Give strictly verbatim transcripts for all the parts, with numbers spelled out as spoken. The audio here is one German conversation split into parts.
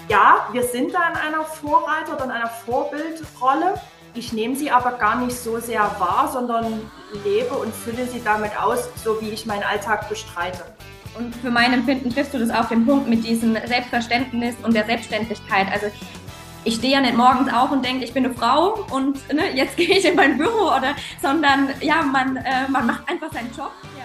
Ja, wir sind da in einer Vorreiter- oder in einer Vorbildrolle. Ich nehme sie aber gar nicht so sehr wahr, sondern lebe und fülle sie damit aus, so wie ich meinen Alltag bestreite. Und für mein Empfinden triffst du das auf den Punkt mit diesem Selbstverständnis und der Selbstständigkeit. Also ich stehe ja nicht morgens auf und denke, ich bin eine Frau und ne, jetzt gehe ich in mein Büro, oder, sondern ja, man, äh, man macht einfach seinen Job. Ja.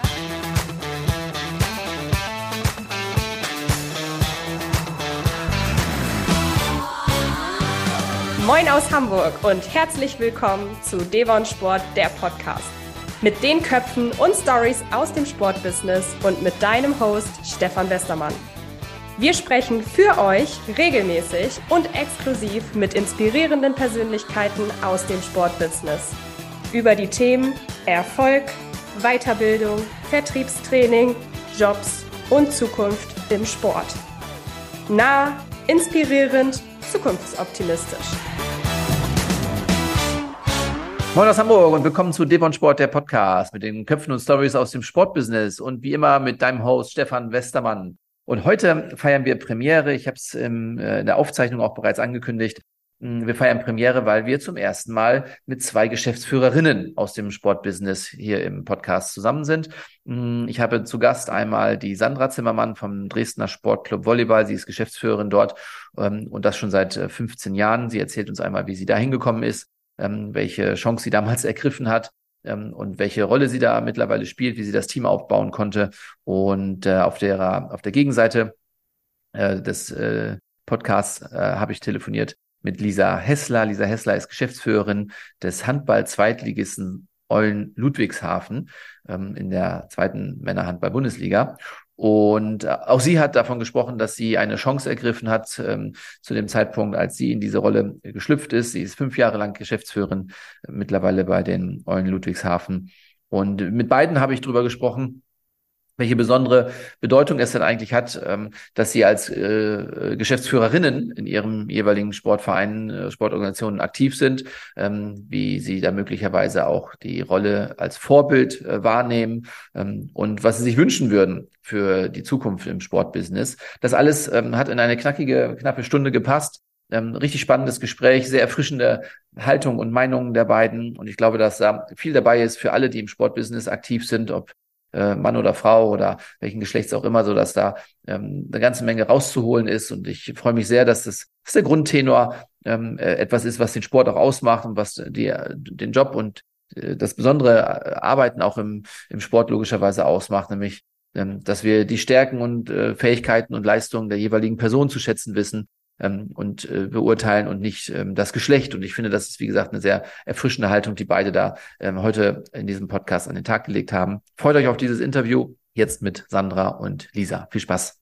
Moin aus Hamburg und herzlich willkommen zu Devon Sport, der Podcast. Mit den Köpfen und Stories aus dem Sportbusiness und mit deinem Host Stefan Westermann. Wir sprechen für euch regelmäßig und exklusiv mit inspirierenden Persönlichkeiten aus dem Sportbusiness über die Themen Erfolg, Weiterbildung, Vertriebstraining, Jobs und Zukunft im Sport. Nah, inspirierend, zukunftsoptimistisch. Moin aus Hamburg und willkommen zu Devon Sport, der Podcast mit den Köpfen und Stories aus dem Sportbusiness und wie immer mit deinem Host Stefan Westermann. Und heute feiern wir Premiere. Ich habe es in der Aufzeichnung auch bereits angekündigt. Wir feiern Premiere, weil wir zum ersten Mal mit zwei Geschäftsführerinnen aus dem Sportbusiness hier im Podcast zusammen sind. Ich habe zu Gast einmal die Sandra Zimmermann vom Dresdner Sportclub Volleyball. Sie ist Geschäftsführerin dort und das schon seit fünfzehn Jahren. Sie erzählt uns einmal, wie sie da hingekommen ist, welche Chance sie damals ergriffen hat und welche Rolle sie da mittlerweile spielt, wie sie das Team aufbauen konnte. Und auf der auf der Gegenseite des Podcasts habe ich telefoniert mit Lisa Hessler. Lisa Hessler ist Geschäftsführerin des Handball-Zweitligisten Eulen Ludwigshafen in der zweiten Männerhandball-Bundesliga. Und auch sie hat davon gesprochen, dass sie eine Chance ergriffen hat ähm, zu dem Zeitpunkt, als sie in diese Rolle geschlüpft ist. Sie ist fünf Jahre lang Geschäftsführerin äh, mittlerweile bei den Eulen Ludwigshafen. Und mit beiden habe ich drüber gesprochen, welche besondere Bedeutung es denn eigentlich hat, ähm, dass sie als äh, Geschäftsführerinnen in ihrem jeweiligen Sportverein, äh, Sportorganisationen aktiv sind, ähm, wie sie da möglicherweise auch die Rolle als Vorbild äh, wahrnehmen ähm, und was sie sich wünschen würden für die Zukunft im Sportbusiness. Das alles ähm, hat in eine knackige, knappe Stunde gepasst. Ähm, richtig spannendes Gespräch, sehr erfrischende Haltung und Meinungen der beiden. Und ich glaube, dass da viel dabei ist für alle, die im Sportbusiness aktiv sind, ob Mann oder Frau oder welchen Geschlechts auch immer, so dass da ähm, eine ganze Menge rauszuholen ist. Und ich freue mich sehr, dass das, dass der Grundtenor ähm, etwas ist, was den Sport auch ausmacht und was die, den Job und äh, das besondere Arbeiten auch im, im Sport logischerweise ausmacht, nämlich, ähm, dass wir die Stärken und äh, Fähigkeiten und Leistungen der jeweiligen Person zu schätzen wissen ähm, und äh, beurteilen und nicht ähm, das Geschlecht. Und ich finde, das ist, wie gesagt, eine sehr erfrischende Haltung, die beide da ähm, heute in diesem Podcast an den Tag gelegt haben. Freut euch auf dieses Interview jetzt mit Sandra und Lisa. Viel Spaß.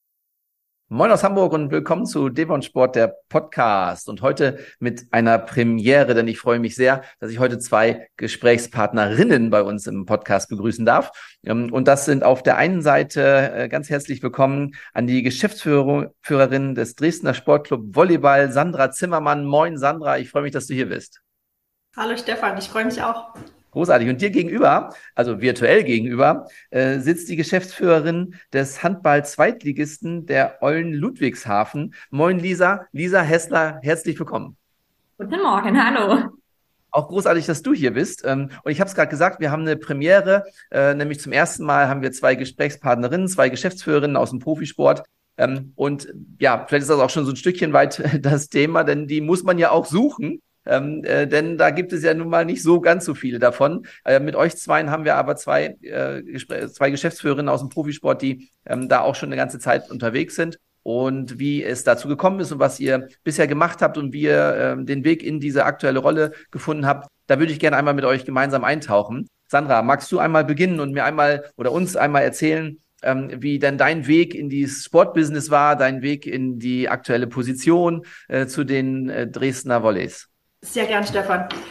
Moin aus Hamburg und willkommen zu Devon Sport, der Podcast. Und heute mit einer Premiere, denn ich freue mich sehr, dass ich heute zwei Gesprächspartnerinnen bei uns im Podcast begrüßen darf. Und das sind auf der einen Seite ganz herzlich willkommen an die Geschäftsführerin des Dresdner Sportclub Volleyball, Sandra Zimmermann. Moin Sandra, ich freue mich, dass du hier bist. Hallo Stefan, ich freue mich auch. Großartig. Und dir gegenüber, also virtuell gegenüber, äh, sitzt die Geschäftsführerin des Handball-Zweitligisten der Eulen Ludwigshafen. Moin Lisa, Lisa Hessler, herzlich willkommen. Guten Morgen, hallo. Auch großartig, dass du hier bist. Und ich habe es gerade gesagt, wir haben eine Premiere, äh, nämlich zum ersten Mal haben wir zwei Gesprächspartnerinnen, zwei Geschäftsführerinnen aus dem Profisport. Und ja, vielleicht ist das auch schon so ein Stückchen weit das Thema, denn die muss man ja auch suchen. Ähm, äh, denn da gibt es ja nun mal nicht so ganz so viele davon. Äh, mit euch zweien haben wir aber zwei, äh, Gespr- zwei Geschäftsführerinnen aus dem Profisport, die ähm, da auch schon eine ganze Zeit unterwegs sind. Und wie es dazu gekommen ist und was ihr bisher gemacht habt und wie ihr ähm, den Weg in diese aktuelle Rolle gefunden habt, da würde ich gerne einmal mit euch gemeinsam eintauchen. Sandra, magst du einmal beginnen und mir einmal oder uns einmal erzählen, ähm, wie denn dein Weg in dieses Sportbusiness war, dein Weg in die aktuelle Position äh, zu den äh, Dresdner Volleys? Sehr gern, Stefan. Ich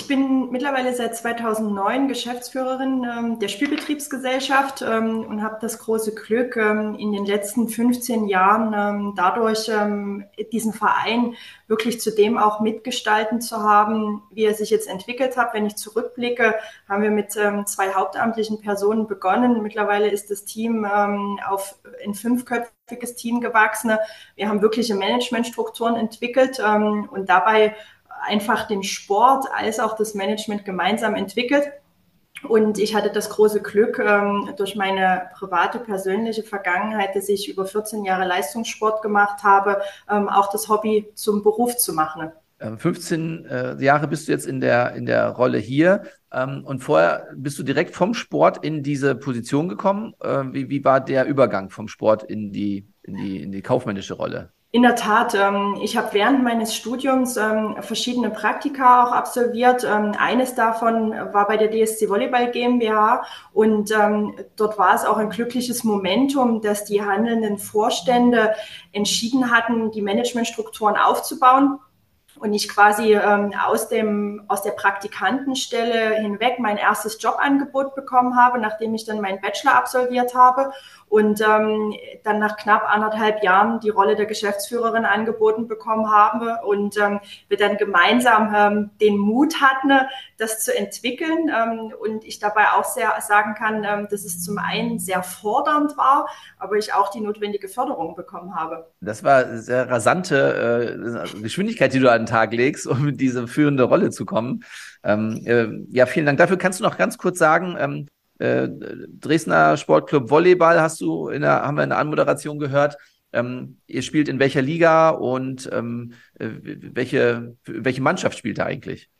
bin mittlerweile seit zweitausendneun Geschäftsführerin ähm, der Spielbetriebsgesellschaft ähm, und habe das große Glück, ähm, in den letzten fünfzehn Jahren ähm, dadurch ähm, diesen Verein wirklich zu dem auch mitgestalten zu haben, wie er sich jetzt entwickelt hat. Wenn ich zurückblicke, haben wir mit ähm, zwei hauptamtlichen Personen begonnen. Mittlerweile ist das Team ähm, auf ein fünfköpfiges Team gewachsen. Wir haben wirkliche Managementstrukturen entwickelt ähm, und dabei einfach den Sport als auch das Management gemeinsam entwickelt. Und ich hatte das große Glück, ähm, durch meine private, persönliche Vergangenheit, dass ich über vierzehn Jahre Leistungssport gemacht habe, ähm, auch das Hobby zum Beruf zu machen. fünfzehn äh, Jahre bist du jetzt in der, in der Rolle hier. Ähm, und vorher bist du direkt vom Sport in diese Position gekommen. Äh, wie, wie war der Übergang vom Sport in die, in die, in die kaufmännische Rolle? In der Tat, ich habe während meines Studiums verschiedene Praktika auch absolviert. Eines davon war bei der D S C Volleyball GmbH und dort war es auch ein glückliches Momentum, dass die handelnden Vorstände entschieden hatten, die Managementstrukturen aufzubauen. Und ich quasi ähm, aus dem aus der Praktikantenstelle hinweg mein erstes Jobangebot bekommen habe, nachdem ich dann meinen Bachelor absolviert habe und ähm, dann nach knapp anderthalb Jahren die Rolle der Geschäftsführerin angeboten bekommen habe und ähm, wir dann gemeinsam ähm, den Mut hatten, das zu entwickeln ähm, und ich dabei auch sehr sagen kann, ähm, dass es zum einen sehr fordernd war, aber ich auch die notwendige Förderung bekommen habe. Das war sehr rasante äh, Geschwindigkeit, die du an den Tag legst, um in diese führende Rolle zu kommen. Ähm, äh, ja, vielen Dank dafür. Kannst du noch ganz kurz sagen, ähm, äh, Dresdner Sportclub Volleyball hast du in der, haben wir in der Anmoderation gehört. Ähm, ihr spielt in welcher Liga und ähm, welche, welche Mannschaft spielt da eigentlich?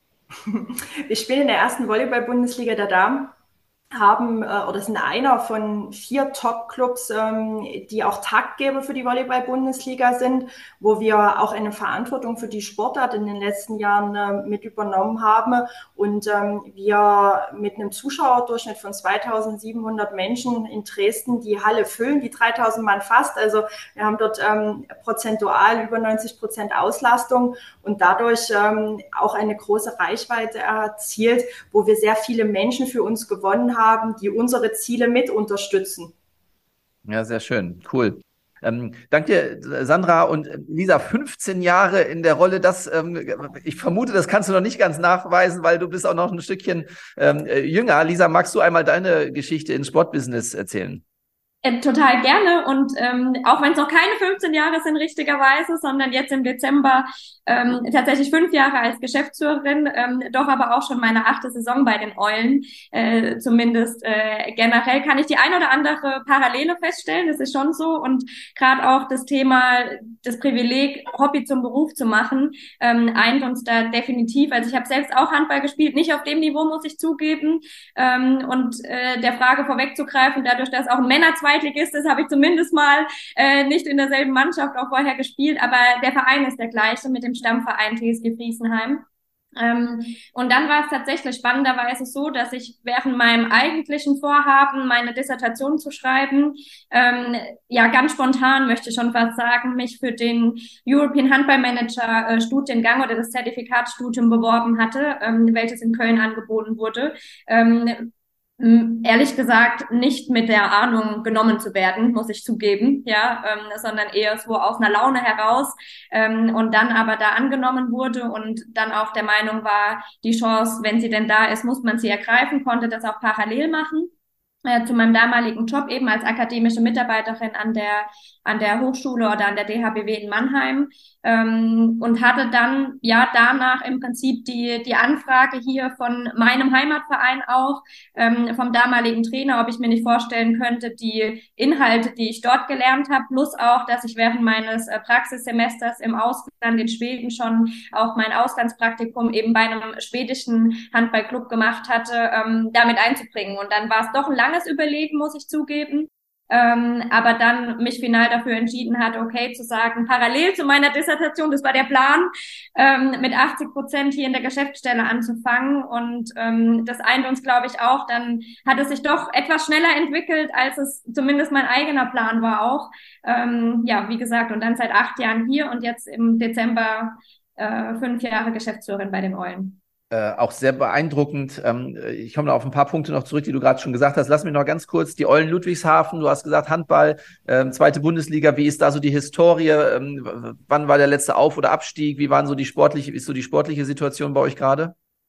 Wir spielen in der ersten Volleyball-Bundesliga der Damen, haben äh, oder sind einer von vier Top-Clubs, ähm, die auch Taktgeber für die Volleyball-Bundesliga sind, wo wir auch eine Verantwortung für die Sportart in den letzten Jahren äh, mit übernommen haben und ähm, wir mit einem Zuschauerdurchschnitt von zweitausendsiebenhundert Menschen in Dresden die Halle füllen, die dreitausend Mann fast. Also wir haben dort ähm, prozentual über neunzig Prozent Auslastung und dadurch ähm, auch eine große Reichweite erzielt, wo wir sehr viele Menschen für uns gewonnen haben, die unsere Ziele mit unterstützen. Ja, sehr schön. Cool. Ähm, danke dir, Sandra und Lisa. fünfzehn Jahre in der Rolle, das, ähm, ich vermute, das kannst du noch nicht ganz nachweisen, weil du bist auch noch ein Stückchen ähm, jünger. Lisa, magst du einmal deine Geschichte ins Sportbusiness erzählen? Äh, total gerne und ähm, auch wenn es noch keine fünfzehn Jahre sind richtigerweise, sondern jetzt im Dezember ähm, tatsächlich fünf Jahre als Geschäftsführerin, ähm, doch aber auch schon meine achte Saison bei den Eulen. Äh, zumindest äh, generell kann ich die ein oder andere Parallele feststellen, das ist schon so und gerade auch das Thema, das Privileg, Hobby zum Beruf zu machen, ähm, eint uns da definitiv. Also ich habe selbst auch Handball gespielt, nicht auf dem Niveau, muss ich zugeben ähm, und äh, der Frage vorwegzugreifen, dadurch, dass auch ein Männerzweig ist, habe ich zumindest mal äh, nicht in derselben Mannschaft auch vorher gespielt, aber der Verein ist der gleiche mit dem Stammverein T S G Friesenheim. Ähm, und dann war es tatsächlich spannenderweise so, dass ich während meinem eigentlichen Vorhaben, meine Dissertation zu schreiben, ähm, ja ganz spontan, möchte ich schon fast sagen, mich für den European Handball Manager äh, Studiengang oder das Zertifikatsstudium beworben hatte, ähm, welches in Köln angeboten wurde. Ähm, ehrlich gesagt nicht mit der Ahnung genommen zu werden, muss ich zugeben, ja, ähm, sondern eher so aus einer Laune heraus ähm, und dann aber da angenommen wurde und dann auch der Meinung war, die Chance, wenn sie denn da ist, muss man sie ergreifen, konnte das auch parallel machen. Zu meinem damaligen Job eben als akademische Mitarbeiterin an der an der Hochschule oder an der D H B W in Mannheim ähm, und hatte dann ja danach im Prinzip die die Anfrage hier von meinem Heimatverein auch ähm, vom damaligen Trainer, ob ich mir nicht vorstellen könnte, die Inhalte, die ich dort gelernt habe, plus auch, dass ich während meines äh, Praxissemesters im Ausland in Schweden schon auch mein Auslandspraktikum eben bei einem schwedischen Handballclub gemacht hatte, ähm, damit einzubringen. Und dann war es doch ein langes Überlegen, muss ich zugeben. Ähm, aber dann mich final dafür entschieden hat, okay, zu sagen, parallel zu meiner Dissertation, das war der Plan, ähm, mit achtzig Prozent hier in der Geschäftsstelle anzufangen und ähm, das eint uns, glaube ich, auch. Dann hat es sich doch etwas schneller entwickelt, als es zumindest mein eigener Plan war auch. Ähm, ja, wie gesagt, und dann seit acht Jahren hier und jetzt im Dezember äh, fünf Jahre Geschäftsführerin bei den Eulen. Äh, auch sehr beeindruckend. Ähm, ich komme noch auf ein paar Punkte noch zurück, die du gerade schon gesagt hast. Lass mich noch ganz kurz die Eulen Ludwigshafen. Du hast gesagt Handball, ähm, zweite Bundesliga. Wie ist da so die Historie? Ähm, wann war der letzte Auf- oder Abstieg? Wie waren so die sportliche, ist so die sportliche Situation bei euch gerade?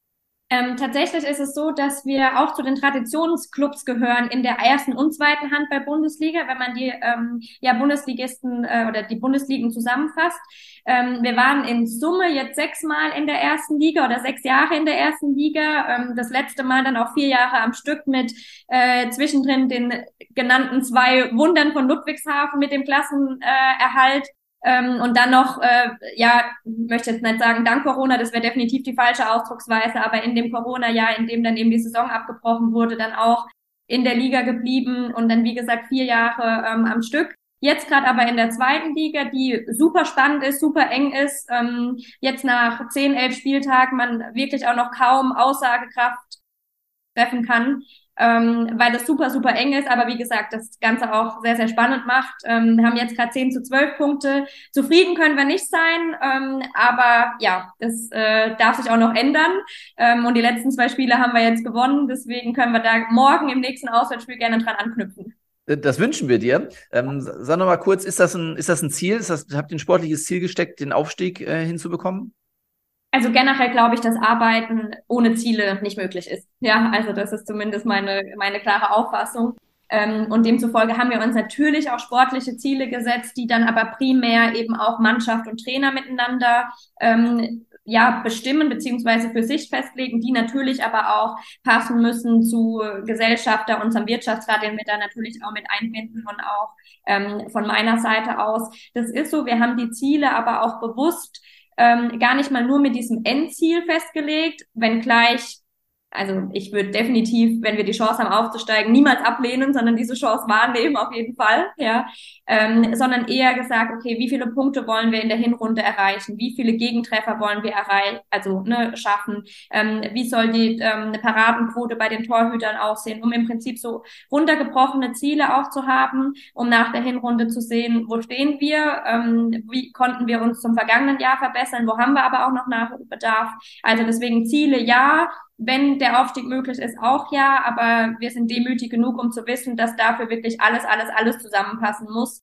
Ähm, tatsächlich ist es so, dass wir auch zu den Traditionsclubs gehören in der ersten und zweiten Handball-Bundesliga, wenn man die ähm, ja, Bundesligisten äh, oder die Bundesligen zusammenfasst. Ähm, wir waren in Summe jetzt sechsmal in der ersten Liga oder sechs Jahre in der ersten Liga. Ähm, das letzte Mal dann auch vier Jahre am Stück mit äh, zwischendrin den genannten zwei Wundern von Ludwigshafen mit dem Klassenerhalt. Ähm, und dann noch, äh, ja, möchte jetzt nicht sagen, dank Corona, das wäre definitiv die falsche Ausdrucksweise, aber in dem Corona-Jahr, in dem dann eben die Saison abgebrochen wurde, dann auch in der Liga geblieben und dann, wie gesagt, vier Jahre ähm, am Stück. Jetzt gerade aber in der zweiten Liga, die super spannend ist, super eng ist, ähm, jetzt nach zehn, elf Spieltagen man wirklich auch noch kaum Aussagekraft treffen kann, ähm, weil das super, super eng ist, aber wie gesagt, das Ganze auch sehr, sehr spannend macht. Ähm, wir haben jetzt gerade zehn zu zwölf Punkte. Zufrieden können wir nicht sein, ähm, aber ja, das äh, darf sich auch noch ändern. Ähm, und die letzten zwei Spiele haben wir jetzt gewonnen, deswegen können wir da morgen im nächsten Auswärtsspiel gerne dran anknüpfen. Das wünschen wir dir. Ähm, sag noch mal kurz, ist das ein, ist das ein Ziel? Ist das, habt ihr ein sportliches Ziel gesteckt, den Aufstieg äh, hinzubekommen? Also generell glaube ich, dass Arbeiten ohne Ziele nicht möglich ist. Ja, also das ist zumindest meine, meine klare Auffassung. Ähm, und demzufolge haben wir uns natürlich auch sportliche Ziele gesetzt, die dann aber primär eben auch Mannschaft und Trainer miteinander ähm, ja bestimmen beziehungsweise für sich festlegen, die natürlich aber auch passen müssen zu Gesellschafter, unserem Wirtschaftsrat, den wir da natürlich auch mit einbinden und auch ähm, von meiner Seite aus. Das ist so, wir haben die Ziele aber auch bewusst Ähm, gar nicht mal nur mit diesem Endziel festgelegt, wenngleich, also ich würde definitiv, wenn wir die Chance haben aufzusteigen, niemals ablehnen, sondern diese Chance wahrnehmen auf jeden Fall, ja, ähm, sondern eher gesagt, okay, wie viele Punkte wollen wir in der Hinrunde erreichen, wie viele Gegentreffer wollen wir erreichen, also ne, schaffen, ähm, wie soll die ähm, eine Paradenquote bei den Torhütern aussehen, um im Prinzip so runtergebrochene Ziele auch zu haben, um nach der Hinrunde zu sehen, wo stehen wir, ähm, wie konnten wir uns zum vergangenen Jahr verbessern, wo haben wir aber auch noch Nachholbedarf. Also deswegen Ziele ja, wenn der Aufstieg möglich ist, auch ja, aber wir sind demütig genug, um zu wissen, dass dafür wirklich alles, alles, alles zusammenpassen muss.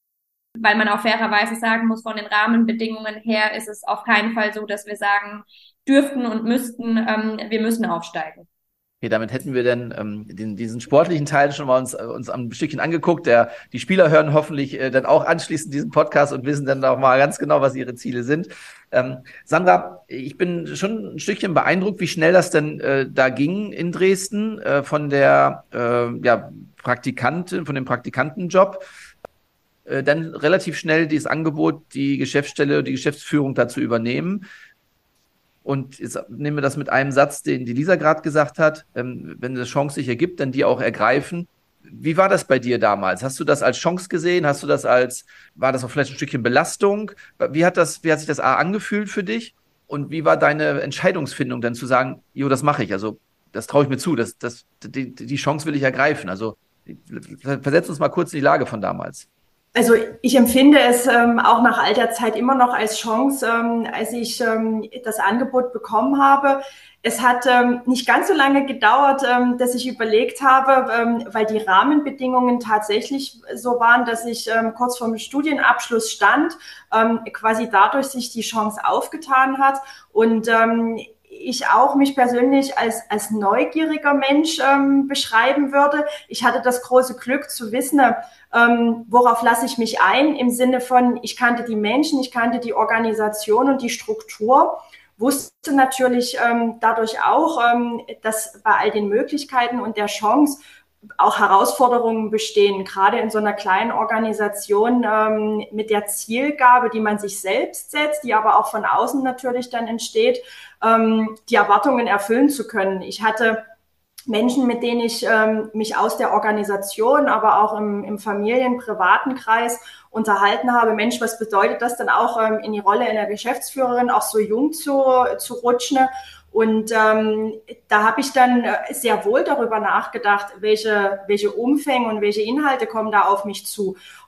Weil man auch fairerweise sagen muss, von den Rahmenbedingungen her ist es auf keinen Fall so, dass wir sagen dürften und müssten, ähm, wir müssen aufsteigen. Okay, damit hätten wir dann ähm, den, diesen sportlichen Teil schon mal uns, äh, uns ein Stückchen angeguckt. Der, die Spieler hören hoffentlich äh, dann auch anschließend diesen Podcast und wissen dann auch mal ganz genau, was ihre Ziele sind. Ähm, Sandra, ich bin schon ein Stückchen beeindruckt, wie schnell das denn äh, da ging in Dresden äh, von der äh, ja, Praktikantin, von dem Praktikantenjob. Äh, dann relativ schnell dieses Angebot, die Geschäftsstelle, die Geschäftsführung da zu übernehmen. Und jetzt nehmen wir das mit einem Satz, den die Lisa gerade gesagt hat, ähm, wenn eine Chance sich ergibt, dann die auch ergreifen. Wie war das bei dir damals? Hast du das als Chance gesehen? Hast du das als, war das auch vielleicht ein Stückchen Belastung? Wie hat das, wie hat sich das A angefühlt für dich? Und wie war deine Entscheidungsfindung dann zu sagen, jo, das mache ich, also das traue ich mir zu, das, das, die, die Chance will ich ergreifen? Also versetz uns mal kurz in die Lage von damals. Also ich empfinde es ähm, auch nach all der Zeit immer noch als Chance, ähm, als ich ähm, das Angebot bekommen habe. Es hat ähm, nicht ganz so lange gedauert, ähm, dass ich überlegt habe, ähm, weil die Rahmenbedingungen tatsächlich so waren, dass ich ähm, kurz vorm Studienabschluss stand, ähm, quasi dadurch sich die Chance aufgetan hat und ähm, ich auch mich persönlich als, als neugieriger Mensch ähm, beschreiben würde. Ich hatte das große Glück zu wissen, ähm, worauf lasse ich mich ein, im Sinne von, ich kannte die Menschen, ich kannte die Organisation und die Struktur, wusste natürlich ähm, dadurch auch, ähm, dass bei all den Möglichkeiten und der Chance auch Herausforderungen bestehen, gerade in so einer kleinen Organisation ähm, mit der Zielgabe, die man sich selbst setzt, die aber auch von außen natürlich dann entsteht, ähm, die Erwartungen erfüllen zu können. Ich hatte Menschen, mit denen ich ähm, mich aus der Organisation, aber auch im, im Familien-, privaten Kreis unterhalten habe. Mensch, was bedeutet das denn auch, ähm, in die Rolle einer Geschäftsführerin auch so jung zu, zu rutschen? Und ähm, da habe ich dann sehr wohl darüber nachgedacht, welche, welche Umfänge und welche Inhalte kommen da auf mich zu.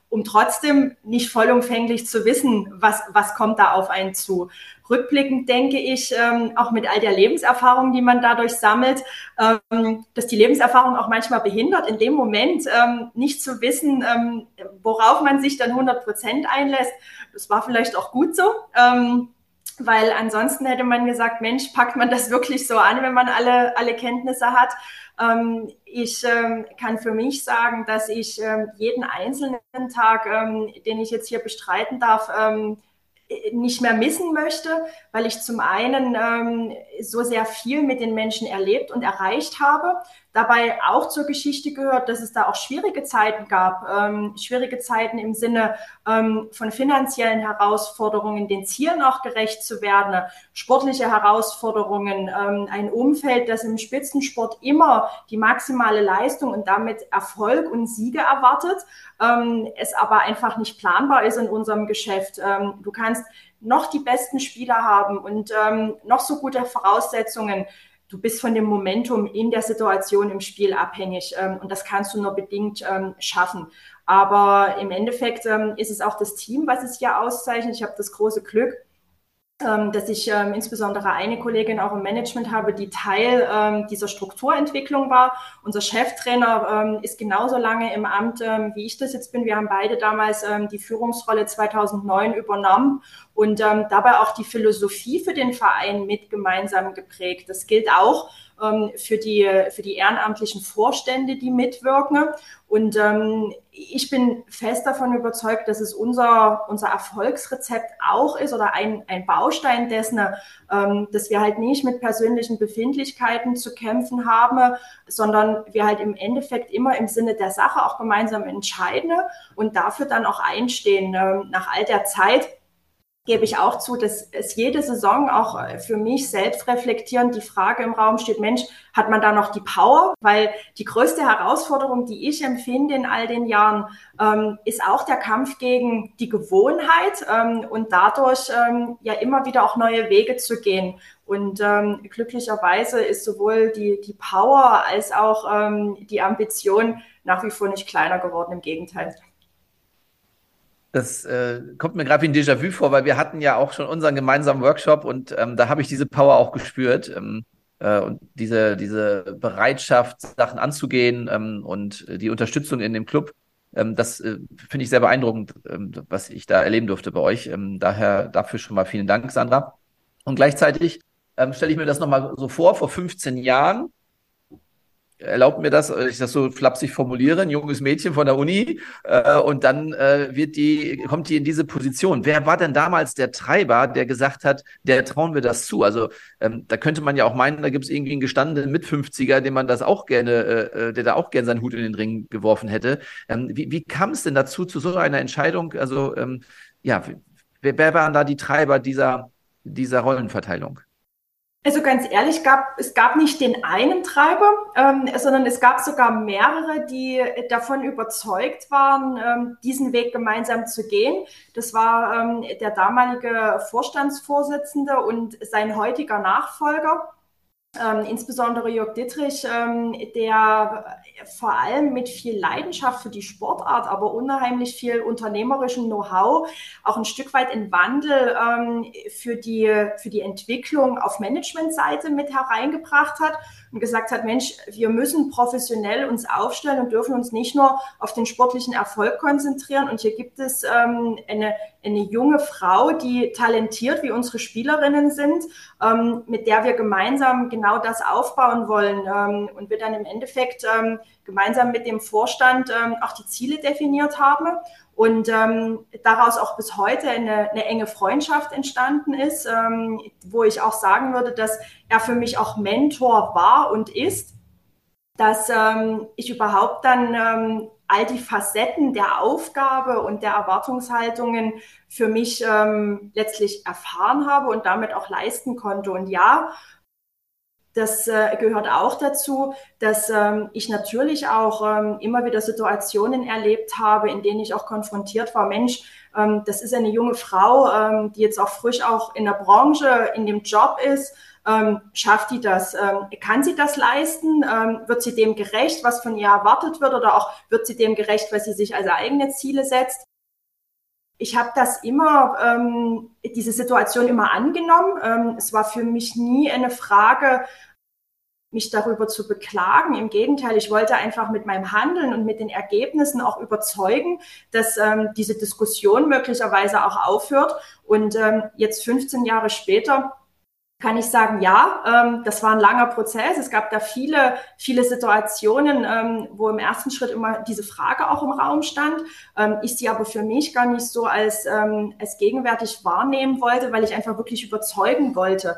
um trotzdem nicht vollumfänglich zu wissen, was, was kommt da auf einen zu. Rückblickend denke ich, ähm, auch mit all der Lebenserfahrung, die man dadurch sammelt, ähm, dass die Lebenserfahrung auch manchmal behindert, in dem Moment ähm, nicht zu wissen, ähm, worauf man sich dann hundert Prozent einlässt. Das war vielleicht auch gut so, ähm, weil ansonsten hätte man gesagt, Mensch, packt man das wirklich so an, wenn man alle, alle Kenntnisse hat. Ähm, ich ähm, kann für mich sagen, dass ich ähm, jeden einzelnen Tag, ähm, den ich jetzt hier bestreiten darf, ähm, nicht mehr missen möchte, weil ich zum einen ähm, so sehr viel mit den Menschen erlebt und erreicht habe. Dabei auch zur Geschichte gehört, dass es da auch schwierige Zeiten gab. Ähm, schwierige Zeiten im Sinne ähm, von finanziellen Herausforderungen, den Zielen auch gerecht zu werden, sportliche Herausforderungen, ähm, ein Umfeld, das im Spitzensport immer die maximale Leistung und damit Erfolg und Siege erwartet, ähm, es aber einfach nicht planbar ist in unserem Geschäft. Ähm, du kannst noch die besten Spieler haben und ähm, noch so gute Voraussetzungen. Du bist von dem Momentum in der Situation im Spiel abhängig ähm, und das kannst du nur bedingt ähm, schaffen. Aber im Endeffekt ähm, ist es auch das Team, was es hier auszeichnet. Ich habe das große Glück, ähm, dass ich ähm, insbesondere eine Kollegin auch im Management habe, die Teil ähm, dieser Strukturentwicklung war. Unser Cheftrainer ähm, ist genauso lange im Amt, ähm, wie ich das jetzt bin. Wir haben beide damals ähm, die Führungsrolle zweitausendneun übernommen und ähm, dabei auch die Philosophie für den Verein mit gemeinsam geprägt. Das gilt auch ähm, für die, für die ehrenamtlichen Vorstände, die mitwirken. Und ähm, ich bin fest davon überzeugt, dass es unser, unser Erfolgsrezept auch ist oder ein, ein Baustein dessen, ähm, dass wir halt nicht mit persönlichen Befindlichkeiten zu kämpfen haben, sondern wir halt im Endeffekt immer im Sinne der Sache auch gemeinsam entscheiden und dafür dann auch einstehen. Ähm, nach all der Zeit gebe ich auch zu, dass es jede Saison auch für mich selbst reflektierend die Frage im Raum steht, Mensch, hat man da noch die Power? Weil die größte Herausforderung, die ich empfinde in all den Jahren, ähm, ist auch der Kampf gegen die Gewohnheit ähm, und dadurch ähm, ja immer wieder auch neue Wege zu gehen. Und ähm, glücklicherweise ist sowohl die, die Power als auch ähm, die Ambition nach wie vor nicht kleiner geworden, im Gegenteil. Das äh, kommt mir gerade wie ein Déjà-vu vor, weil wir hatten ja auch schon unseren gemeinsamen Workshop und ähm, da habe ich diese Power auch gespürt ähm, äh, und diese, diese Bereitschaft, Sachen anzugehen ähm, und die Unterstützung in dem Club. Ähm, das äh, finde ich sehr beeindruckend, ähm, was ich da erleben durfte bei euch. Ähm, daher dafür schon mal vielen Dank, Sandra. Und gleichzeitig ähm, stelle ich mir das nochmal so vor, vor fünfzehn Jahren, erlaubt mir das, ich das so flapsig formuliere, ein junges Mädchen von der Uni äh, und dann äh, wird die, kommt die in diese Position. Wer war denn damals der Treiber, der gesagt hat, der trauen wir das zu? Also ähm, da könnte man ja auch meinen, da gibt es irgendwie einen gestandenen Mitfünfziger, dem man das auch gerne, äh, der da auch gerne seinen Hut in den Ring geworfen hätte. Ähm, wie, wie kam es denn dazu, zu so einer Entscheidung? Also ähm, ja, wer, wer waren da die Treiber dieser, dieser Rollenverteilung? Also ganz ehrlich, gab, es gab nicht den einen Treiber, ähm, sondern es gab sogar mehrere, die davon überzeugt waren, ähm, diesen Weg gemeinsam zu gehen. Das war ähm, der damalige Vorstandsvorsitzende und sein heutiger Nachfolger. Ähm, insbesondere Jörg Dittrich, ähm, der vor allem mit viel Leidenschaft für die Sportart, aber unheimlich viel unternehmerischen Know-how, auch ein Stück weit einen Wandel ähm, für die, für die Entwicklung auf Managementseite mit hereingebracht hat und gesagt hat, Mensch, wir müssen professionell uns aufstellen und dürfen uns nicht nur auf den sportlichen Erfolg konzentrieren. Und hier gibt es ähm, eine, eine junge Frau, die talentiert wie unsere Spielerinnen sind, ähm, mit der wir gemeinsam genau das aufbauen wollen ähm, und wir dann im Endeffekt ähm, gemeinsam mit dem Vorstand ähm, auch die Ziele definiert haben und ähm, daraus auch bis heute eine, eine enge Freundschaft entstanden ist, ähm, wo ich auch sagen würde, dass er für mich auch Mentor war und ist, dass ähm, ich überhaupt dann ähm, all die Facetten der Aufgabe und der Erwartungshaltungen für mich ähm, letztlich erfahren habe und damit auch leisten konnte. Und ja, das äh, gehört auch dazu, dass ähm, ich natürlich auch ähm, immer wieder Situationen erlebt habe, in denen ich auch konfrontiert war. Mensch, ähm, das ist eine junge Frau, ähm, die jetzt auch frisch auch in der Branche, in dem Job ist, ähm, schafft die das? Ähm, kann sie das leisten? Ähm, wird sie dem gerecht, was von ihr erwartet wird? Oder auch wird sie dem gerecht, was sie sich als eigene Ziele setzt? Ich habe das immer, ähm, diese Situation immer angenommen. Ähm, es war für mich nie eine Frage, mich darüber zu beklagen. Im Gegenteil, ich wollte einfach mit meinem Handeln und mit den Ergebnissen auch überzeugen, dass ähm, diese Diskussion möglicherweise auch aufhört. Und ähm, jetzt fünfzehn Jahre später kann ich sagen, ja, ähm, das war ein langer Prozess. Es gab da viele, viele Situationen, ähm, wo im ersten Schritt immer diese Frage auch im Raum stand. Ähm, ich sie aber für mich gar nicht so als, ähm, als gegenwärtig wahrnehmen wollte, weil ich einfach wirklich überzeugen wollte.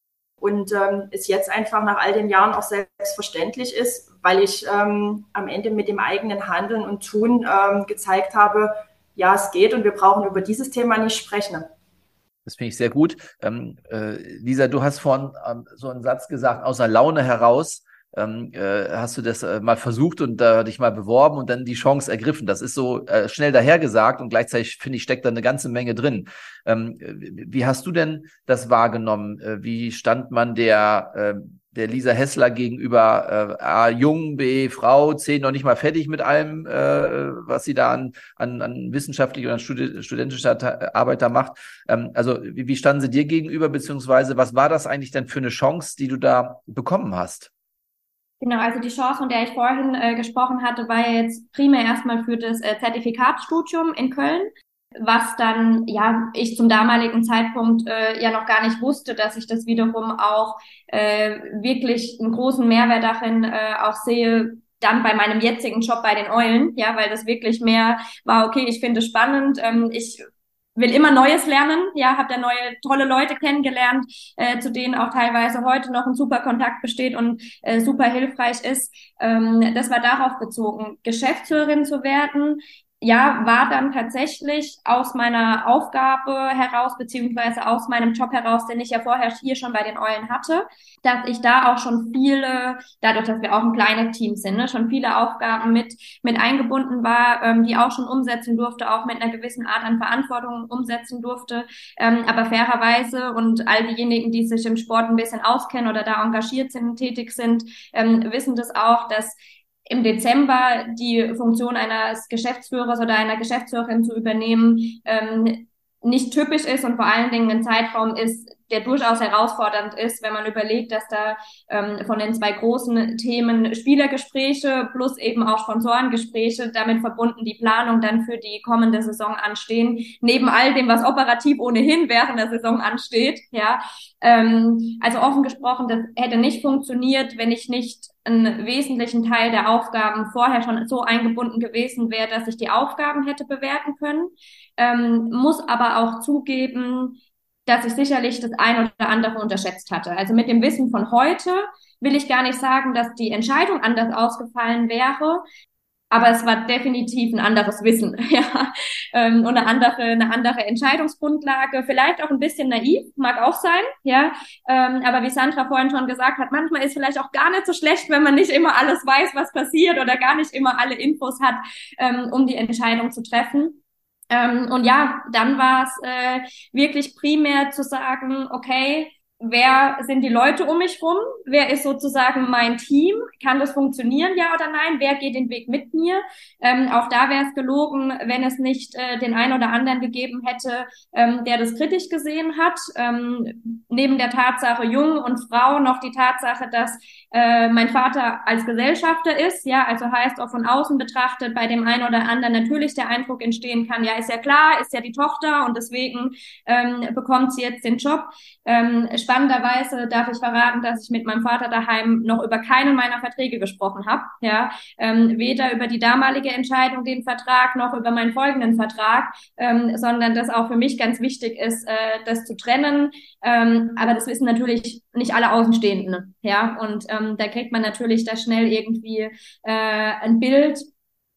Und ähm, es jetzt einfach nach all den Jahren auch selbstverständlich ist, weil ich ähm, am Ende mit dem eigenen Handeln und Tun ähm, gezeigt habe, ja, es geht und wir brauchen über dieses Thema nicht sprechen. Das finde ich sehr gut. Ähm, äh, Lisa, du hast vorhin ähm, so einen Satz gesagt, aus der Laune heraus ähm, äh, hast du das äh, mal versucht und äh, dich mal beworben und dann die Chance ergriffen. Das ist so äh, schnell dahergesagt und gleichzeitig, finde ich, steckt da eine ganze Menge drin. Ähm, wie hast du denn das wahrgenommen? Äh, wie stand man der äh, der Lisa Hessler gegenüber, äh, A, jung, B, Frau, C, noch nicht mal fertig mit allem, äh, was sie da an, an, an wissenschaftlicher oder studi- studentischer Arbeit da macht. Ähm, also wie, wie standen sie dir gegenüber, beziehungsweise was war das eigentlich denn für eine Chance, die du da bekommen hast? Genau, also die Chance, von der ich vorhin äh, gesprochen hatte, war ja jetzt primär erstmal für das äh, Zertifikatsstudium in Köln, was dann, ja, ich zum damaligen Zeitpunkt äh, ja noch gar nicht wusste, dass ich das wiederum auch äh, wirklich einen großen Mehrwert darin äh, auch sehe, dann bei meinem jetzigen Job bei den Eulen, ja, weil das wirklich mehr war, okay, ich finde es spannend, ähm, ich will immer Neues lernen, ja, habe da neue tolle Leute kennengelernt, äh, zu denen auch teilweise heute noch ein super Kontakt besteht und äh, super hilfreich ist. Ähm, das war darauf bezogen, Geschäftsführerin zu werden. Ja, war dann tatsächlich aus meiner Aufgabe heraus, beziehungsweise aus meinem Job heraus, den ich ja vorher hier schon bei den Eulen hatte, dass ich da auch schon viele, dadurch, dass wir auch ein kleines Team sind, ne, schon viele Aufgaben mit, mit eingebunden war, ähm, die auch schon umsetzen durfte, auch mit einer gewissen Art an Verantwortung umsetzen durfte. Ähm, aber fairerweise und all diejenigen, die sich im Sport ein bisschen auskennen oder da engagiert sind, tätig sind, ähm, wissen das auch, dass im Dezember die Funktion eines Geschäftsführers oder einer Geschäftsführerin zu übernehmen, ähm, nicht typisch ist und vor allen Dingen ein Zeitraum ist, der durchaus herausfordernd ist, wenn man überlegt, dass da ähm, von den zwei großen Themen Spielergespräche plus eben auch Sponsorengespräche, damit verbunden die Planung dann für die kommende Saison anstehen, neben all dem, was operativ ohnehin während der Saison ansteht. Ja, ähm, also offen gesprochen, das hätte nicht funktioniert, wenn ich nicht einen wesentlichen Teil der Aufgaben vorher schon so eingebunden gewesen wäre, dass ich die Aufgaben hätte bewerten können. Ähm, muss aber auch zugeben, dass ich sicherlich das ein oder andere unterschätzt hatte. Also mit dem Wissen von heute will ich gar nicht sagen, dass die Entscheidung anders ausgefallen wäre, aber es war definitiv ein anderes Wissen, ja, ähm, und eine andere, eine andere Entscheidungsgrundlage, vielleicht auch ein bisschen naiv, mag auch sein, ja, ähm, aber wie Sandra vorhin schon gesagt hat, manchmal ist vielleicht auch gar nicht so schlecht, wenn man nicht immer alles weiß, was passiert oder gar nicht immer alle Infos hat, ähm, um die Entscheidung zu treffen. Ähm, und ja, dann war es äh, wirklich primär zu sagen, okay, wer sind die Leute um mich rum? Wer ist sozusagen mein Team? Kann das funktionieren, ja oder nein? Wer geht den Weg mit mir? Ähm, auch da wäre es gelogen, wenn es nicht äh, den einen oder anderen gegeben hätte, ähm, der das kritisch gesehen hat. Ähm, neben der Tatsache Jung und Frau noch die Tatsache, dass äh, mein Vater als Gesellschafter ist, ja, also heißt auch von außen betrachtet bei dem einen oder anderen natürlich der Eindruck entstehen kann, ja, ist ja klar, ist ja die Tochter und deswegen ähm, bekommt sie jetzt den Job. Ähm, spannenderweise darf ich verraten, dass ich mit meinem Vater daheim noch über keinen meiner Verträge gesprochen habe, ja, ähm, weder über die damalige Entscheidung, den Vertrag, noch über meinen folgenden Vertrag, ähm, sondern dass auch für mich ganz wichtig ist, äh, das zu trennen, ähm, aber das wissen natürlich nicht alle Außenstehenden, ja, und ähm, da kriegt man natürlich da schnell irgendwie äh, ein Bild,